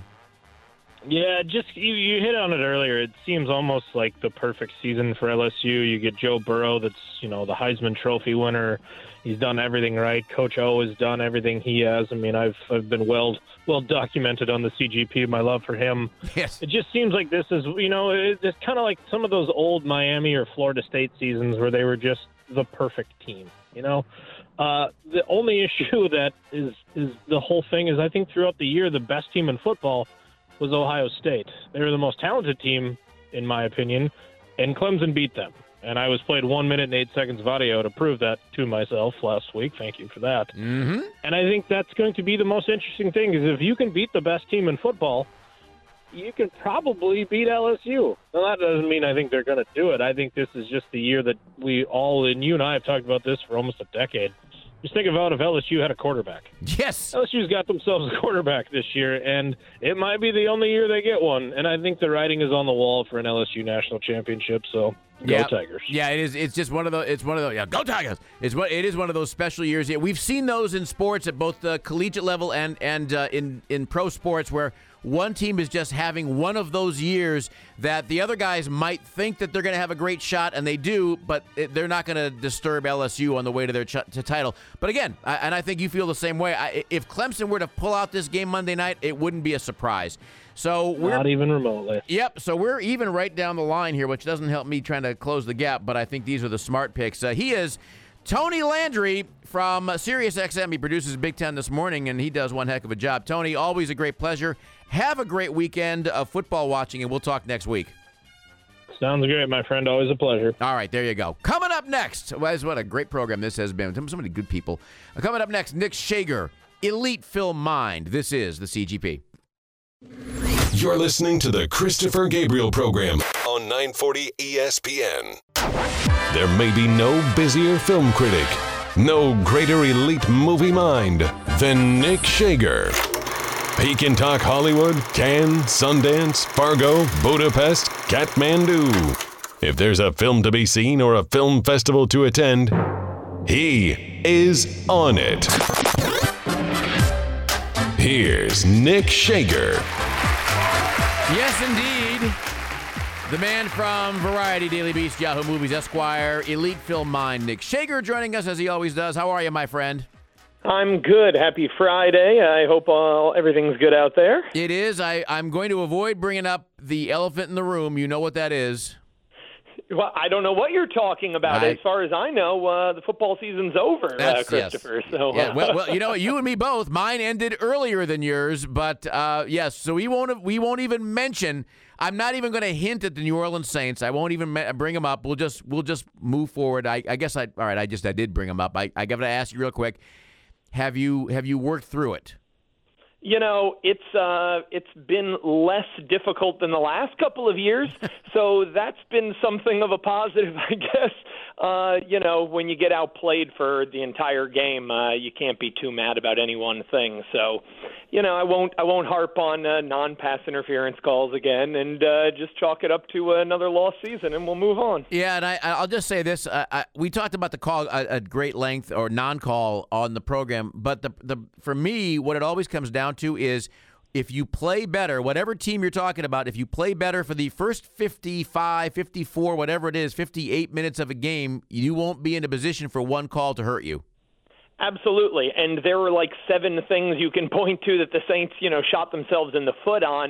Yeah, just you, you hit on it earlier. It seems almost like the perfect season for L S U. You get Joe Burrow, that's, you know, the Heisman Trophy winner. He's done everything right. Coach O has done everything he has. I mean, I've I've been well well documented on the C G P, my love for him. Yes. It just seems like this is, you know, it, it's kind of like some of those old Miami or Florida State seasons where they were just the perfect team, you know? Uh, the only issue that is, is the whole thing is I think throughout the year the best team in football was Ohio State. They were the most talented team, in my opinion, and Clemson beat them. And I was played one minute and eight seconds of audio to prove that to myself last week. Thank you for that. Mm-hmm. And I think that's going to be the most interesting thing, is if you can beat the best team in football, you can probably beat L S U. Now, that doesn't mean I think they're going to do it. I think this is just the year that we all, and you and I have talked about this for almost a decade. Just think about if L S U had a quarterback. Yes. L S U's got themselves a quarterback this year, and it might be the only year they get one. And I think the writing is on the wall for an L S U national championship. So go yeah. Tigers. Yeah, it is. It's just one of those. It's one of those. Yeah, go Tigers. It's what it is. One of those special years. Yeah, we've seen those in sports at both the collegiate level and and uh, in in pro sports where one team is just having one of those years that the other guys might think that they're going to have a great shot, and they do, but it, they're not going to disturb L S U on the way to their ch- to title. But again, I, and I think you feel the same way. I, if Clemson were to pull out this game Monday night, it wouldn't be a surprise. So we're not even remotely. Yep. So we're even right down the line here, which doesn't help me trying to close the gap. But I think these are the smart picks. Uh, he is Tony Landry from Sirius X M. He produces Big Ten This Morning, and he does one heck of a job. Tony, always a great pleasure. Have a great weekend of football watching, and we'll talk next week. Sounds great, my friend. Always a pleasure. All right, there you go. Coming up next, well, what a great program this has been. So many good people. Uh, coming up next, Nick Schager, Elite Film Mind. This is the C G P. You're listening to the Christopher Gabriel Program on nine forty E S P N. There may be no busier film critic, no greater elite movie mind than Nick Schager. He can talk Hollywood, Cannes, Sundance, Fargo, Budapest, Kathmandu. If there's a film to be seen or a film festival to attend, he is on it. Here's Nick Schager. Yes, indeed. The man from Variety, Daily Beast, Yahoo Movies, Esquire, Elite Film Mind, Nick Schager, joining us as he always does. How are you, my friend? I'm good. Happy Friday. I hope all, everything's good out there. It is. I, I'm going to avoid bringing up the elephant in the room. You know what that is. Well, I don't know what you're talking about. I, as far as I know, uh, the football season's over, uh, Christopher. Yes. So, yeah, well, well, you know, you and me both. Mine ended earlier than yours, but uh, yes. So we won't. We won't even mention. I'm not even going to hint at the New Orleans Saints. I won't even bring them up. We'll just we'll just move forward. I, I guess I. All right. I just I did bring them up. I I got to ask you real quick. Have you have you worked through it? You know, it's uh, it's been less difficult than the last couple of years, so that's been something of a positive, I guess. Uh, you know, when you get outplayed for the entire game, uh, you can't be too mad about any one thing. So, you know, I won't I won't harp on uh, non-pass interference calls again, and uh, just chalk it up to another lost season, and we'll move on. Yeah, and I, I'll just say this: uh, I, we talked about the call at, at great length or non-call on the program, but the the for me, what it always comes down to is if you play better, whatever team you're talking about, if you play better for the first fifty-five, fifty-four, whatever it is, fifty-eight minutes of a game, you won't be in a position for one call to hurt you. Absolutely. And there were like seven things you can point to that the Saints, you know, shot themselves in the foot on.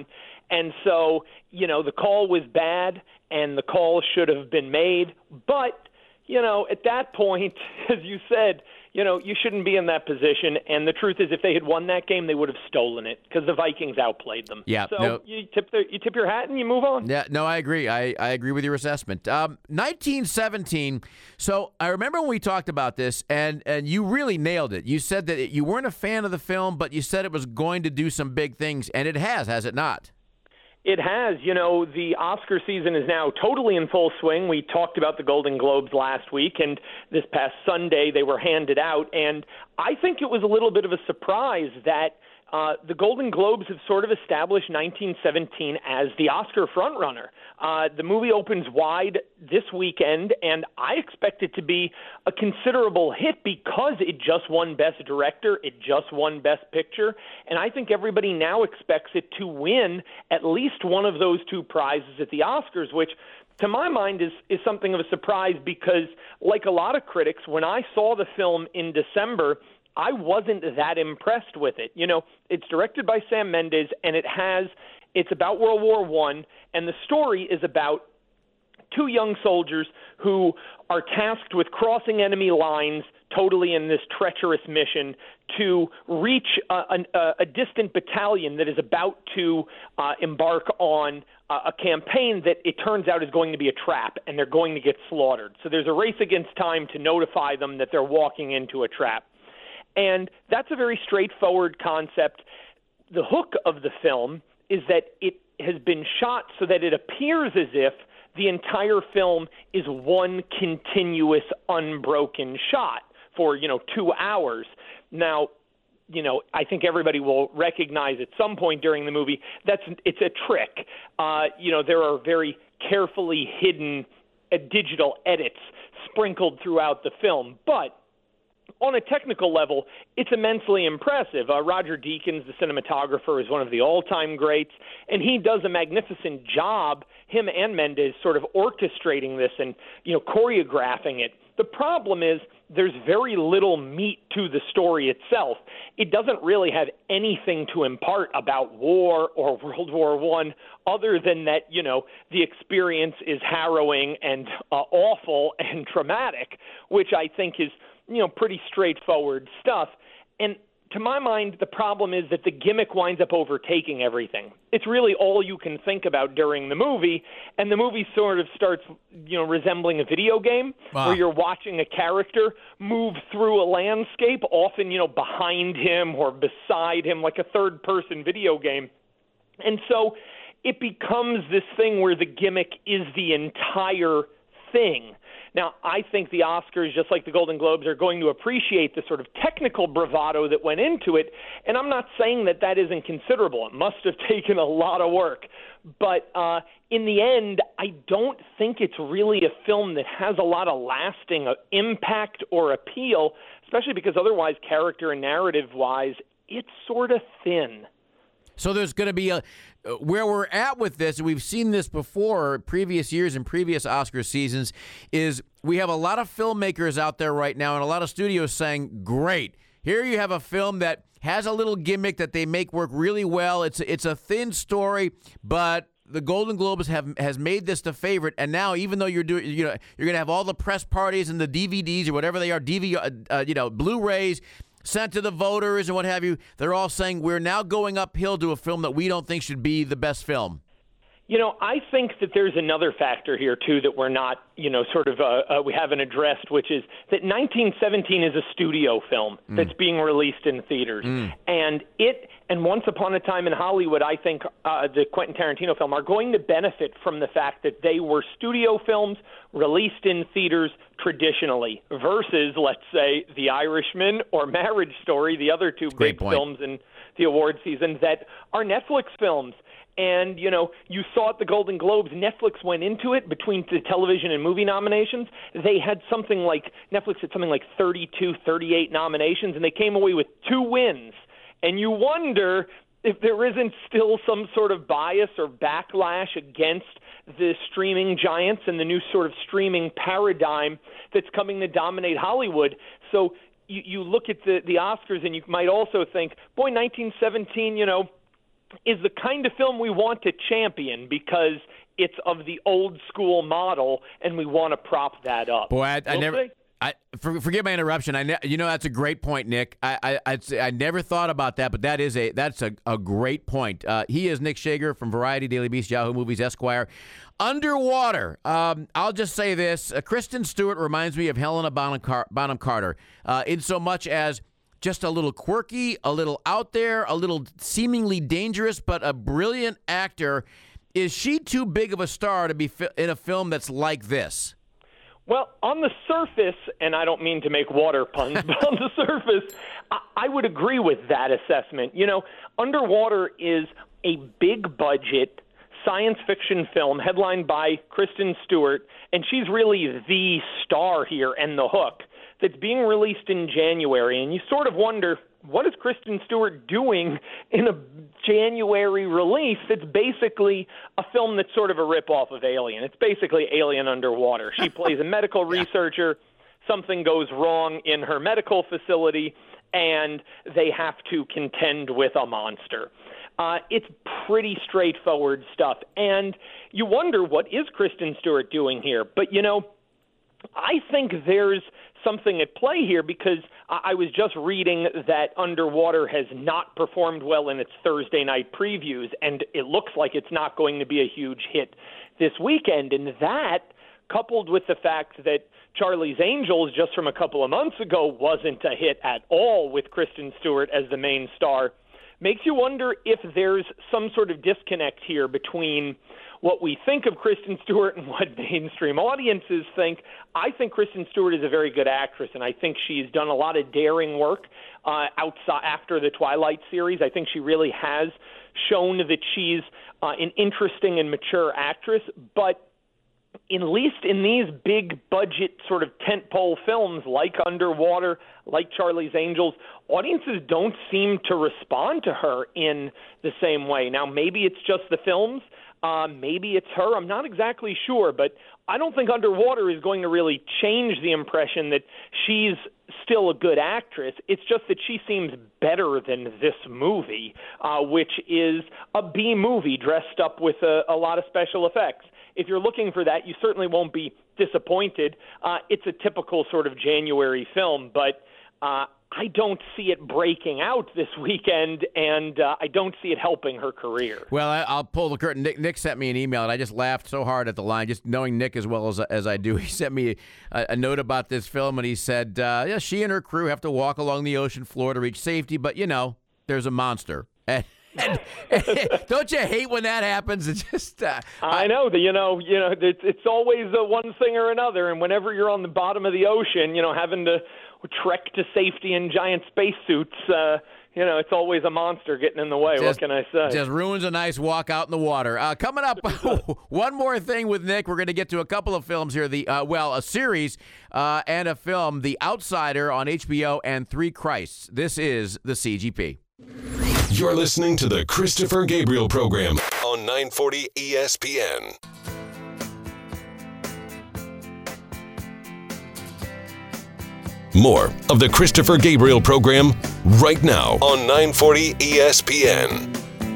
And so, you know, the call was bad and the call should have been made. But, you know, at that point, as you said, you know, you shouldn't be in that position. And the truth is, if they had won that game, they would have stolen it because the Vikings outplayed them. Yeah. So no. you tip the, you tip your hat and you move on. Yeah, no, I agree. I, I agree with your assessment. Um, nineteen seventeen. So I remember when we talked about this, and, and you really nailed it. You said that you weren't a fan of the film, but you said it was going to do some big things, and it has, has it not? It has. You know, the Oscar season is now totally in full swing. We talked about the Golden Globes last week, and this past Sunday they were handed out. And I think it was a little bit of a surprise that uh, the Golden Globes have sort of established nineteen seventeen as the Oscar frontrunner. Uh, the movie opens wide this weekend, and I expect it to be a considerable hit because it just won Best Director, it just won Best Picture, and I think everybody now expects it to win at least one of those two prizes at the Oscars, which to my mind is, is something of a surprise because, like a lot of critics, when I saw the film in December, I wasn't that impressed with it. You know, it's directed by Sam Mendes, and it has it's about World War One, and the story is about two young soldiers who are tasked with crossing enemy lines totally in this treacherous mission to reach a, a, a distant battalion that is about to uh, embark on a, a campaign that it turns out is going to be a trap, and they're going to get slaughtered. So there's a race against time to notify them that they're walking into a trap. And that's a very straightforward concept. The hook of the film is that it has been shot so that it appears as if the entire film is one continuous unbroken shot for, you know, two hours. Now, you know, I think everybody will recognize at some point during the movie that's it's a trick. Uh, you know, there are very carefully hidden uh, digital edits sprinkled throughout the film, but on a technical level, it's immensely impressive. Uh, Roger Deakins, the cinematographer, is one of the all-time greats, and he does a magnificent job, him and Mendes, sort of orchestrating this and, you know, choreographing it. The problem is there's very little meat to the story itself. It doesn't really have anything to impart about war or World War One other than that, you know, the experience is harrowing and uh, awful and traumatic, which I think is, you know, pretty straightforward stuff. And to my mind, the problem is that the gimmick winds up overtaking everything. It's really all you can think about during the movie, and the movie sort of starts, you know, resembling a video game wow. where you're watching a character move through a landscape, often, you know, behind him or beside him, like a third-person video game. And so it becomes this thing where the gimmick is the entire thing. Now, I think the Oscars, just like the Golden Globes, are going to appreciate the sort of technical bravado that went into it, and I'm not saying that that isn't considerable. It must have taken a lot of work. But uh, in the end, I don't think it's really a film that has a lot of lasting uh, impact or appeal, especially because otherwise, character and narrative-wise, it's sort of thin. So there's going to be a where we're at with this, and we've seen this before previous years and previous Oscar seasons, is we have a lot of filmmakers out there right now and a lot of studios saying, great, here you have a film that has a little gimmick that they make work really well. It's it's a thin story, but the Golden Globes have has made this the favorite, and now even though you're doing, you know, you're going to have all the press parties and the D V Ds or whatever they are, D V, uh, uh, you know, Blu-rays sent to the voters and what have you, they're all saying we're now going uphill to a film that we don't think should be the best film. You know, I think that there's another factor here, too, that we're not, you know, sort of, uh, uh, we haven't addressed, which is that nineteen seventeen is a studio film mm. that's being released in theaters. Mm. And it and Once Upon a Time in Hollywood, I think uh, the Quentin Tarantino film, are going to benefit from the fact that they were studio films released in theaters traditionally versus, let's say, The Irishman or Marriage Story, the other two big films in the award season that are Netflix films. And, you know, you saw at the Golden Globes, Netflix went into it between the television and movie nominations. They had something like, Netflix had something like thirty-two, thirty-eight nominations, and they came away with two wins. And you wonder if there isn't still some sort of bias or backlash against the streaming giants and the new sort of streaming paradigm that's coming to dominate Hollywood. So you, you look at the, the Oscars and you might also think, boy, nineteen seventeen, you know, is the kind of film we want to champion because it's of the old school model, and we want to prop that up. Boy, I, I we'll never. see. I for, forgive my interruption. I ne- you know that's a great point, Nick. I I I'd say I never thought about that, but that is a that's a, a great point. Uh, he is Nick Shager from Variety, Daily Beast, Yahoo Movies, Esquire. Underwater. Um, I'll just say this: uh, Kristen Stewart reminds me of Helena Bonham, Car- Bonham Carter, uh, in so much as just a little quirky, a little out there, a little seemingly dangerous, but a brilliant actor. Is she too big of a star to be fi- in a film that's like this? Well, on the surface, and I don't mean to make water puns, but on the surface, I, I would agree with that assessment. You know, Underwater is a big budget science fiction film headlined by Kristen Stewart, and she's really the star here and the hook that's being released in January. And you sort of wonder, what is Kristen Stewart doing in a January release that's basically a film that's sort of a ripoff of Alien? It's basically Alien Underwater. She plays a medical researcher. Something goes wrong in her medical facility, and they have to contend with a monster. Uh, it's pretty straightforward stuff. And you wonder, what is Kristen Stewart doing here? But, you know, I think there's something at play here because I was just reading that Underwater has not performed well in its Thursday night previews, and it looks like it's not going to be a huge hit this weekend. And that, coupled with the fact that Charlie's Angels just from a couple of months ago wasn't a hit at all with Kristen Stewart as the main star, makes you wonder if there's some sort of disconnect here between what we think of Kristen Stewart and what mainstream audiences think. I think Kristen Stewart is a very good actress, and I think she's done a lot of daring work uh, outside after the Twilight series. I think she really has shown that she's uh, an interesting and mature actress, but at least in these big budget sort of tentpole films like Underwater, like Charlie's Angels, audiences don't seem to respond to her in the same way. Now, maybe it's just the films. Uh, maybe it's her. I'm not exactly sure, but I don't think Underwater is going to really change the impression that she's still a good actress. It's just that she seems better than this movie, uh, which is a B movie dressed up with a, a lot of special effects. If you're looking for that, you certainly won't be disappointed. Uh, it's a typical sort of January film, but uh, I don't see it breaking out this weekend, and uh, I don't see it helping her career. Well, I, I'll pull the curtain. Nick, Nick sent me an email, and I just laughed so hard at the line, just knowing Nick as well as as I do. He sent me a, a note about this film, and he said, uh, yeah, she and her crew have to walk along the ocean floor to reach safety, but, you know, there's a monster. And, and, and don't you hate when that happens? It's just uh, I know that you know you know it's it's always uh, one thing or another, and whenever you're on the bottom of the ocean, you know, having to trek to safety in giant spacesuits, uh, you know, it's always a monster getting in the way. Just, what can I say? Just ruins a nice walk out in the water. Uh, coming up, one more thing with Nick. We're going to get to a couple of films here. The uh, well, a series uh, and a film, The Outsider on H B O and Three Christs. This is the C G P. You're listening to the Christopher Gabriel Program on nine forty E S P N. More of the Christopher Gabriel Program right now on nine forty E S P N.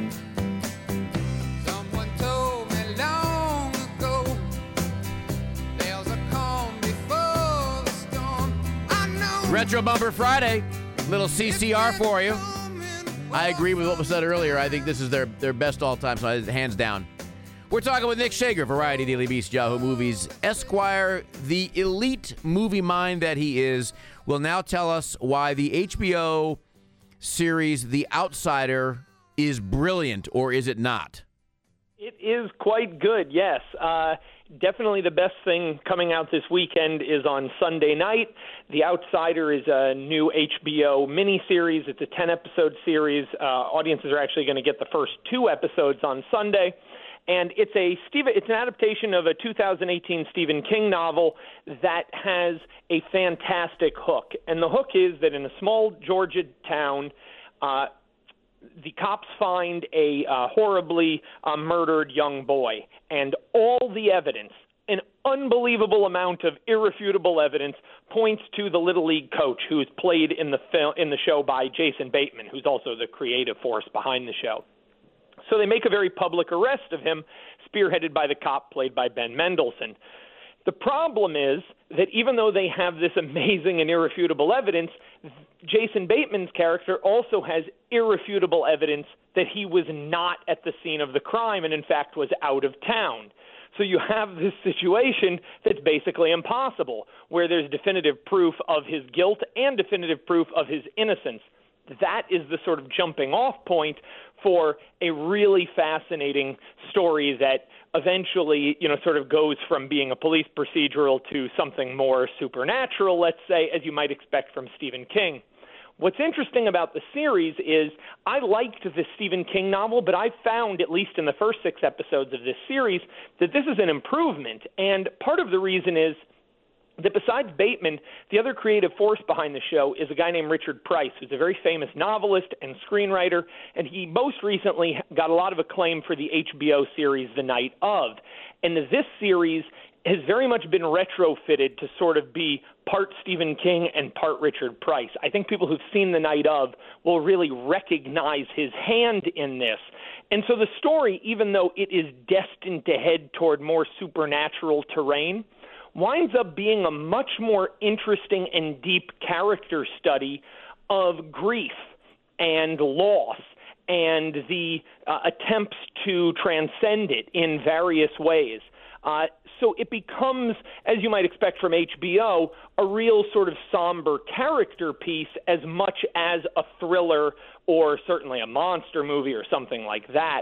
Someone told me long ago, there's a calm before the storm. I know. Retro Bumper Friday. Little C C R for you. I agree with what was said earlier. I think this is their, their best all-time song, hands down. We're talking with Nick Shager, Variety, Daily Beast, Yahoo Movies, Esquire. The elite movie mind that he is will now tell us why the H B O series The Outsider is brilliant, or is it not? It is quite good, yes. Uh, definitely the best thing coming out this weekend is on Sunday night. The Outsider is a new H B O miniseries. It's a ten-episode series. Uh, audiences are actually going to get the first two episodes on Sunday. And it's a Stephen, it's an adaptation of a two thousand eighteen Stephen King novel that has a fantastic hook. And the hook is that in a small Georgia town, uh, the cops find a uh, horribly uh, murdered young boy. And all the evidence, an unbelievable amount of irrefutable evidence, points to the Little League coach who is played in the, fil- in the show by Jason Bateman, who's also the creative force behind the show. So they make a very public arrest of him, spearheaded by the cop played by Ben Mendelsohn. The problem is that even though they have this amazing and irrefutable evidence, Jason Bateman's character also has irrefutable evidence that he was not at the scene of the crime and, in fact, was out of town. So you have this situation that's basically impossible, where there's definitive proof of his guilt and definitive proof of his innocence. That is the sort of jumping off point for a really fascinating story that eventually, you know, sort of goes from being a police procedural to something more supernatural, let's say, as you might expect from Stephen King. What's interesting about the series is I liked the Stephen King novel, but I found, at least in the first six episodes of this series, that this is an improvement. And part of the reason is that besides Bateman, the other creative force behind the show is a guy named Richard Price, who's a very famous novelist and screenwriter, and he most recently got a lot of acclaim for the H B O series The Night Of. And this series has very much been retrofitted to sort of be part Stephen King and part Richard Price. I think people who've seen The Night Of will really recognize his hand in this. And so the story, even though it is destined to head toward more supernatural terrain, winds up being a much more interesting and deep character study of grief and loss and the uh, attempts to transcend it in various ways. Uh, so it becomes, as you might expect from H B O, a real sort of somber character piece as much as a thriller or certainly a monster movie or something like that.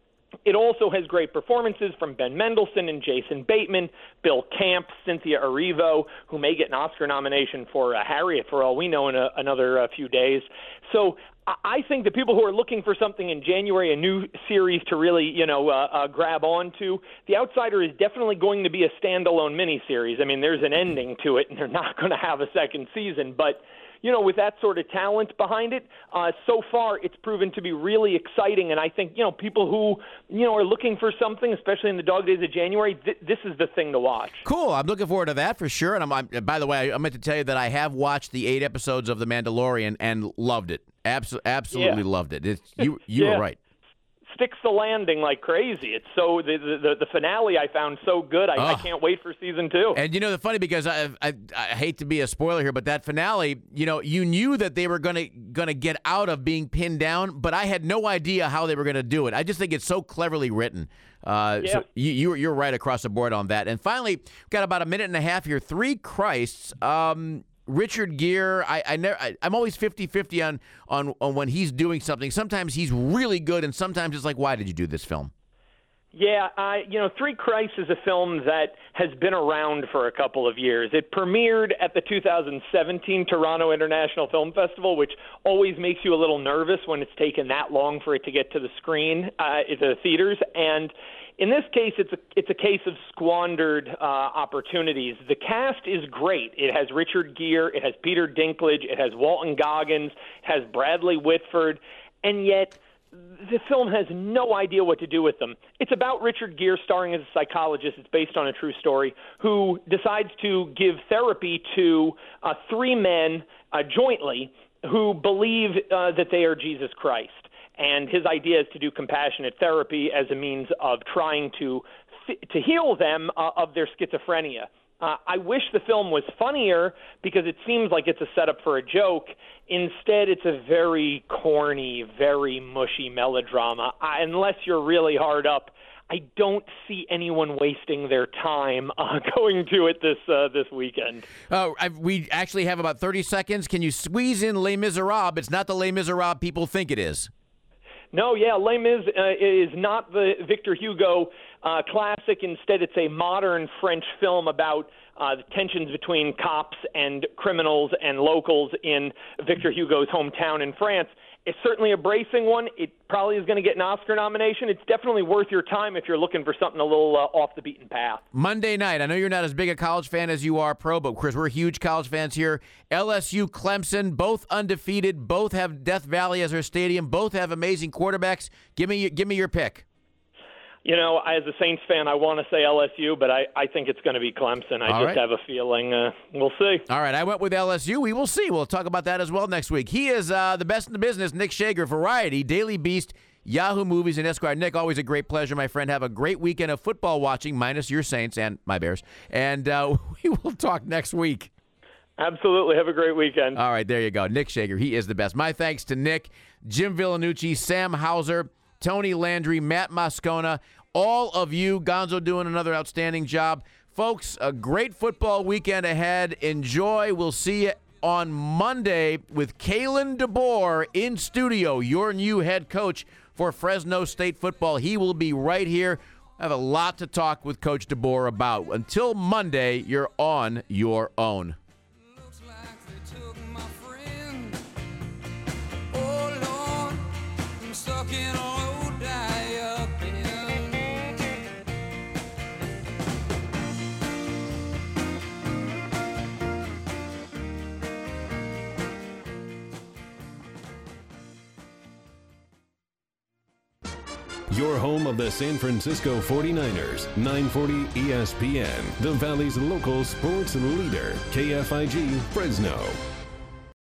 It also has great performances from Ben Mendelsohn and Jason Bateman, Bill Camp, Cynthia Erivo, who may get an Oscar nomination for uh, Harriet, for all we know, in a, another uh, few days. So I think the people who are looking for something in January, a new series to really, you know, uh, uh, grab onto, The Outsider is definitely going to be a standalone miniseries. I mean, there's an ending to it, and they're not going to have a second season, but you know, with that sort of talent behind it, uh, so far it's proven to be really exciting. And I think, you know, people who, you know, are looking for something, especially in the dog days of January, th- this is the thing to watch. Cool. I'm looking forward to that for sure. And I'm, I'm by the way, I, I meant to tell you that I have watched the eight episodes of The Mandalorian and loved it. Abs- absolutely Yeah. loved it. It's, you you Yeah. were right. Sticks the landing like crazy. It's so the the, the finale I found so good. I, I Oh. can't wait for season two. And you know, the funny, because I, I I hate to be a spoiler here, but that finale, you know, you knew that they were gonna gonna get out of being pinned down, but I had no idea how they were gonna do it. I just think it's so cleverly written. Uh, Yeah. So you you're, you're right across the board on that. And finally, we've got about a minute and a half here. Three Christs. Um, Richard Gere, I, I never, I, I'm always fifty-fifty on, on on when he's doing something. Sometimes he's really good, and sometimes it's like, why did you do this film? Yeah, I, you know, Three Christs is a film that has been around for a couple of years. It premiered at the two thousand seventeen Toronto International Film Festival, which always makes you a little nervous when it's taken that long for it to get to the screen, uh, to the theaters. And in this case, it's a it's a case of squandered uh, opportunities. The cast is great. It has Richard Gere, it has Peter Dinklage, it has Walton Goggins, it has Bradley Whitford, and yet the film has no idea what to do with them. It's about Richard Gere starring as a psychologist. It's based on a true story, who decides to give therapy to uh, three men uh, jointly who believe uh, that they are Jesus Christ. And his idea is to do compassionate therapy as a means of trying to to heal them uh, of their schizophrenia. Uh, I wish the film was funnier because it seems like it's a setup for a joke. Instead, it's a very corny, very mushy melodrama. I, unless you're really hard up, I don't see anyone wasting their time uh, going to it this uh, this weekend. Uh, I, we actually have about thirty seconds. Can you squeeze in Les Miserables? It's not the Les Miserables people think it is. No, yeah, Les Mis uh, is not the Victor Hugo uh, classic. Instead, it's a modern French film about uh, the tensions between cops and criminals and locals in Victor Hugo's hometown in France. It's certainly a bracing one. It probably is going to get an Oscar nomination. It's definitely worth your time if you're looking for something a little uh, off the beaten path. Monday night. I know you're not as big a college fan as you are pro, but Chris, we're huge college fans here. L S U, Clemson, both undefeated, both have Death Valley as their stadium, both have amazing quarterbacks. Give me, give me your pick. You know, as a Saints fan, I want to say L S U, but I, I think it's going to be Clemson. I All just right. have a feeling. Uh, we'll see. All right, I went with L S U. We will see. We'll talk about that as well next week. He is uh, the best in the business, Nick Shager, Variety, Daily Beast. Yahoo Movies and Esquire. Nick, always a great pleasure, my friend. Have a great weekend of football watching, minus your Saints and my Bears. And uh, we will talk next week. Absolutely. Have a great weekend. All right, there you go. Nick Shager, he is the best. My thanks to Nick, Jim Villanucci, Sam Hauser, Tony Landry, Matt Moscona, all of you. Gonzo doing another outstanding job. Folks, a great football weekend ahead. Enjoy. We'll see you on Monday with Kalen DeBoer in studio, your new head coach for Fresno State football. He will be right here. I have a lot to talk with Coach DeBoer about. Until Monday, you're on your own. Your home of the San Francisco forty-niners, nine forty E S P N, the Valley's local sports leader, K F I G Fresno.